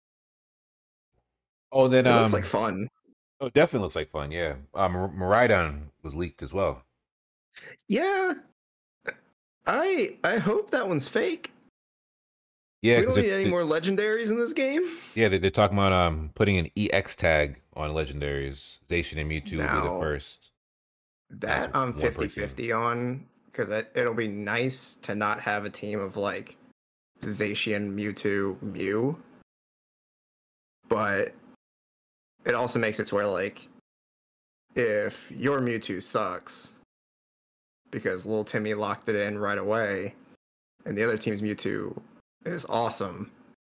Speaker 1: Oh, and then
Speaker 2: It looks like
Speaker 1: um,
Speaker 2: fun.
Speaker 1: oh, it definitely looks like fun. Yeah, um, Miraidon was leaked as well.
Speaker 2: Yeah, I I hope that one's fake.
Speaker 1: Yeah,
Speaker 2: We
Speaker 1: because
Speaker 2: don't need
Speaker 1: they're,
Speaker 2: any
Speaker 1: they,
Speaker 2: more legendaries in this game.
Speaker 1: yeah they, they're talking about um putting an E X tag on legendaries. Zacian and Mewtwo will be the
Speaker 2: Now,
Speaker 1: first. That's
Speaker 2: that I'm
Speaker 1: one per team.
Speaker 2: fifty-fifty on because it, it'll be nice to not have a team of like Zacian, Mewtwo, Mew, but it also makes it to where like if your Mewtwo sucks because little Timmy locked it in right away and the other team's Mewtwo is awesome,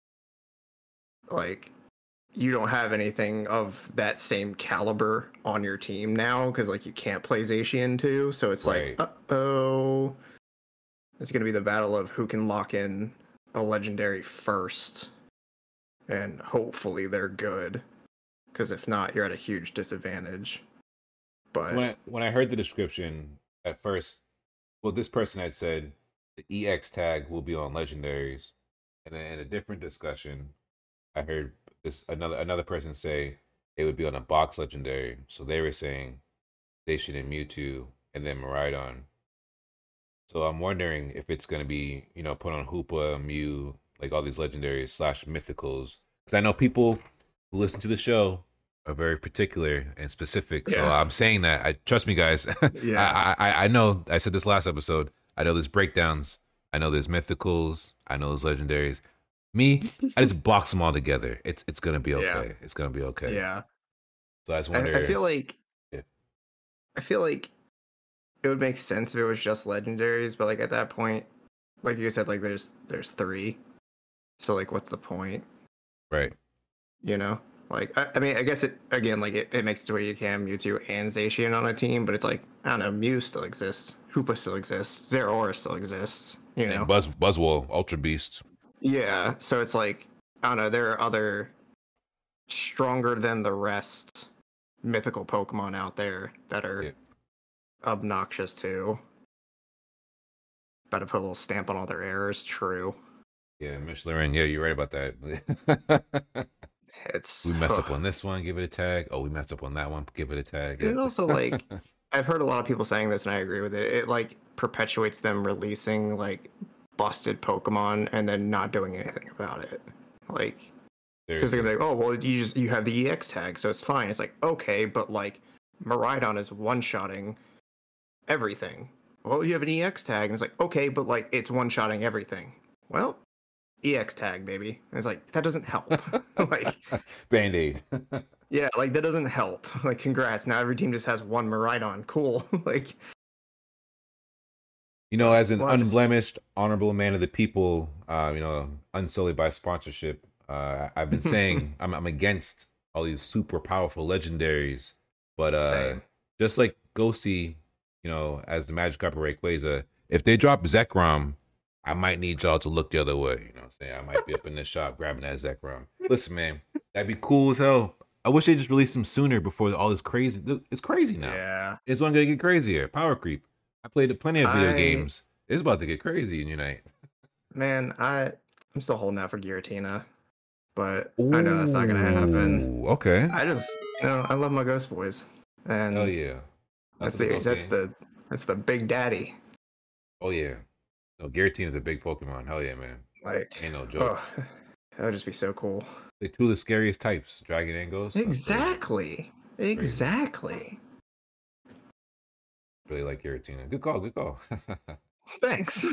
Speaker 2: like you don't have anything of that same caliber on your team now because like you can't play Zacian too. So it's
Speaker 1: Right.
Speaker 2: like, uh oh, it's gonna be the battle of who can lock in a legendary first, and hopefully they're good. Because if not, you're at a huge disadvantage.
Speaker 1: So
Speaker 2: But
Speaker 1: when I when I heard the description at first, well, this person had said the E X tag will be on legendaries, and then in a different discussion, I heard this another another person say it would be on a box legendary. So they were saying they should in Mewtwo and then Miraidon. So I'm wondering if it's gonna be, you know, put on Hoopa, Mew, like all these legendaries slash mythicals. Because I know people who listen to the show are very particular and specific. So
Speaker 2: yeah,
Speaker 1: I'm saying that. I trust me, guys.
Speaker 2: yeah,
Speaker 1: I, I I know. I said this last episode. I know there's breakdowns. I know there's mythicals. I know there's legendaries. Me, I just box them all together. It's it's gonna be
Speaker 2: yeah,
Speaker 1: okay. It's gonna be okay.
Speaker 2: yeah.
Speaker 1: So I just
Speaker 2: I, I
Speaker 1: wonder.
Speaker 2: feel like
Speaker 1: Yeah,
Speaker 2: I feel like it would make sense if it was just legendaries, but like at that point, like you said, like there's there's three. So like what's the point?
Speaker 1: right.
Speaker 2: You know? Like I, I mean I guess it again like it, it makes it to where you can Mewtwo and Zacian on a team, but it's like I don't know, Mew still exists, Hoopa still exists, Zeraora still exists, you
Speaker 1: And
Speaker 2: know?
Speaker 1: Buzz Buzzwole, Ultra Beast.
Speaker 2: Yeah. So it's like I don't know, there are other stronger than the rest mythical Pokemon out there that are
Speaker 1: Yeah.
Speaker 2: obnoxious too. About to put a little stamp on all their errors, true.
Speaker 1: Yeah, Michelin. Yeah, you're right about that.
Speaker 2: It's
Speaker 1: We messed up on this one, give it a tag. Oh, we messed up on that one, give it a tag.
Speaker 2: it also
Speaker 1: Yeah.
Speaker 2: like I've heard a lot of people saying this and I agree with it. It like perpetuates them releasing like busted Pokemon and then not doing anything about it. Like because they're
Speaker 1: Seriously.
Speaker 2: gonna be like, oh well, you just you have the E X tag, so it's fine. It's like okay, but like Miraidon is one shotting everything. Well, you have an E X tag, and it's like okay, but like it's one shotting everything. Well, E X tag, baby. And it's like that doesn't help. Like
Speaker 1: Band-Aid.
Speaker 2: Yeah, like that doesn't help. Like, congrats. Now every team just has one Miraidon. Cool. Like,
Speaker 1: You know,
Speaker 2: uh,
Speaker 1: as an
Speaker 2: well, I just
Speaker 1: unblemished, honorable man of the people, uh, you know, unsullied by sponsorship, uh, I've been saying I'm, I'm against all these super powerful legendaries, but uh,
Speaker 2: same.
Speaker 1: just like Ghosty, you know, as the Magikarp or Rayquaza, if they drop Zekrom, I might need y'all to look the other way. You know what I'm saying? I might be up in the shop grabbing that Zekrom. Listen, man, that'd be cool as hell. I wish they just released them sooner before all this crazy. It's crazy now.
Speaker 2: Yeah.
Speaker 1: It's only gonna get crazier. Power creep. I played plenty of video
Speaker 2: I
Speaker 1: games. It's about to get crazy in Unite.
Speaker 2: man, I I'm still holding out for Giratina, but I know that's not gonna happen.
Speaker 1: Ooh, okay.
Speaker 2: I just, you know, I love my Ghost Boys,
Speaker 1: Hell
Speaker 2: and
Speaker 1: yeah.
Speaker 2: that's
Speaker 1: That's the
Speaker 2: the
Speaker 1: ghost
Speaker 2: that's
Speaker 1: game.
Speaker 2: the that's the big daddy.
Speaker 1: Oh yeah. No, Giratina is a big Pokemon. Hell yeah, man.
Speaker 2: Like,
Speaker 1: Ain't no joke.
Speaker 2: oh, that would just be so cool.
Speaker 1: They're two of the scariest types, Dragon and Ghost. That's crazy.
Speaker 2: Exactly.
Speaker 1: Crazy.
Speaker 2: Exactly.
Speaker 1: Really like Giratina. Good call, good call.
Speaker 2: Thanks.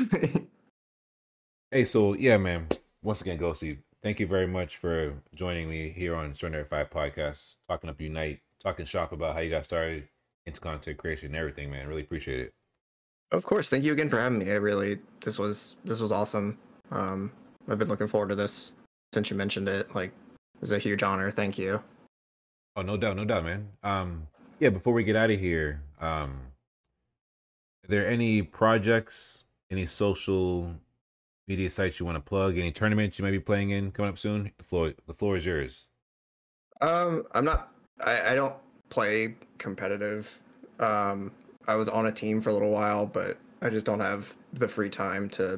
Speaker 1: Hey, so yeah, man. Once again, Ghosty, thank you very much for joining me here on Extraordinary Five Podcast, talking up Unite, talking shop about how you got started into content creation and everything, man. Really appreciate it.
Speaker 2: Of course. Thank you again for having me. I really this was this was awesome. Um, I've been looking forward to this since you mentioned it. Like, it's a huge honor. Thank you.
Speaker 1: Oh, no doubt, no doubt, man. Um, yeah, before we get out of here, um, are there any projects, any social media sites you want to plug, any tournaments you might be playing in coming up soon? The floor the floor is yours.
Speaker 2: Um, I'm not. I, I don't play competitive. Um, I was on a team for a little while, but I just don't have the free time to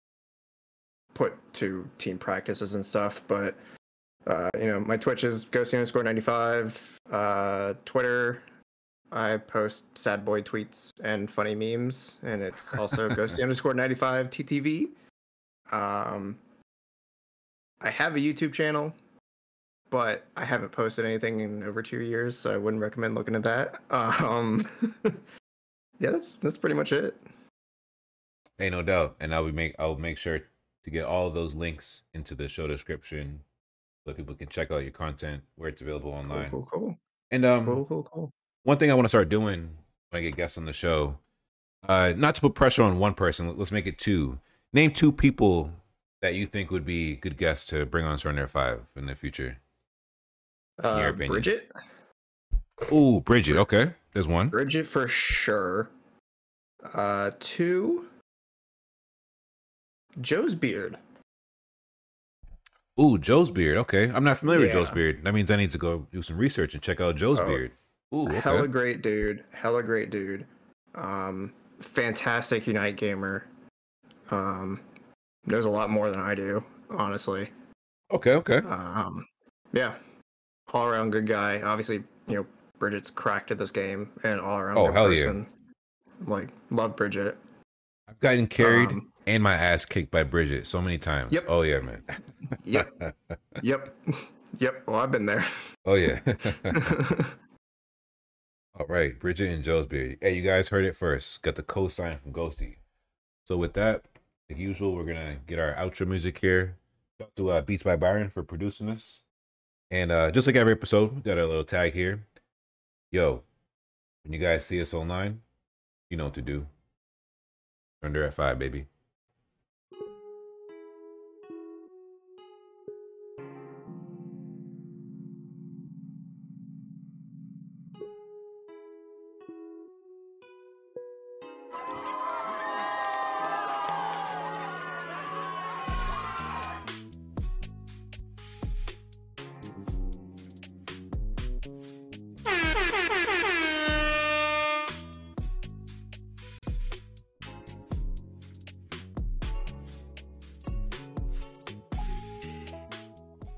Speaker 2: put to team practices and stuff. But uh, you know, my Twitch is ghosty underscore ninety-five. Uh, Twitter, I post sad boy tweets and funny memes, and it's also ghosty underscore ninety-five T T V. Um, I have a YouTube channel, but I haven't posted anything in over two years, so I wouldn't recommend looking at that. Um, yeah, that's that's pretty much it.
Speaker 1: Hey, no doubt. And I would make I'll make sure to get all of those links into the show description so people can check out your content where it's available
Speaker 2: Cool,
Speaker 1: online.
Speaker 2: cool, cool,
Speaker 1: And um
Speaker 2: cool, cool, cool.
Speaker 1: one thing I want to start doing when I get guests on the show, uh, not to put pressure on one person, let's make it two. Name two people that you think would be good guests to bring on Extraordinary Five in the future. In your
Speaker 2: Uh,
Speaker 1: opinion.
Speaker 2: Bridget,
Speaker 1: Ooh, Bridget. Okay, there's one.
Speaker 2: Bridget for sure. Uh, two, Joe's beard.
Speaker 1: Ooh, Joe's beard. Okay, I'm not familiar with Joe's
Speaker 2: Yeah.
Speaker 1: beard. That means I need to go do some research and check out Joe's
Speaker 2: Oh,
Speaker 1: beard. Ooh,
Speaker 2: Hella
Speaker 1: okay.
Speaker 2: great dude. Hella great dude. Um, fantastic Unite gamer. Um, knows a lot more than I do, honestly.
Speaker 1: Okay, okay.
Speaker 2: Um, yeah, all around good guy. Obviously, you know, Bridget's cracked at this game and all around
Speaker 1: Oh,
Speaker 2: good
Speaker 1: hell yeah.
Speaker 2: person. Like, love Bridget.
Speaker 1: I've gotten carried
Speaker 2: Um,
Speaker 1: and my ass kicked by Bridget so many times.
Speaker 2: Yep.
Speaker 1: Oh yeah, man.
Speaker 2: Yep. Yep. Yep. Well, I've been there.
Speaker 1: Oh yeah. All right, Bridget and Joe's beard. Hey, you guys heard it first. Got the co-sign from Ghosty. So with that, like usual, we're gonna get our outro music here. Shout out to uh, Beats by Byron for producing this. And uh, just like every episode, we got a little tag here. Yo, when you guys see us online, you know what to do. Under at five, baby.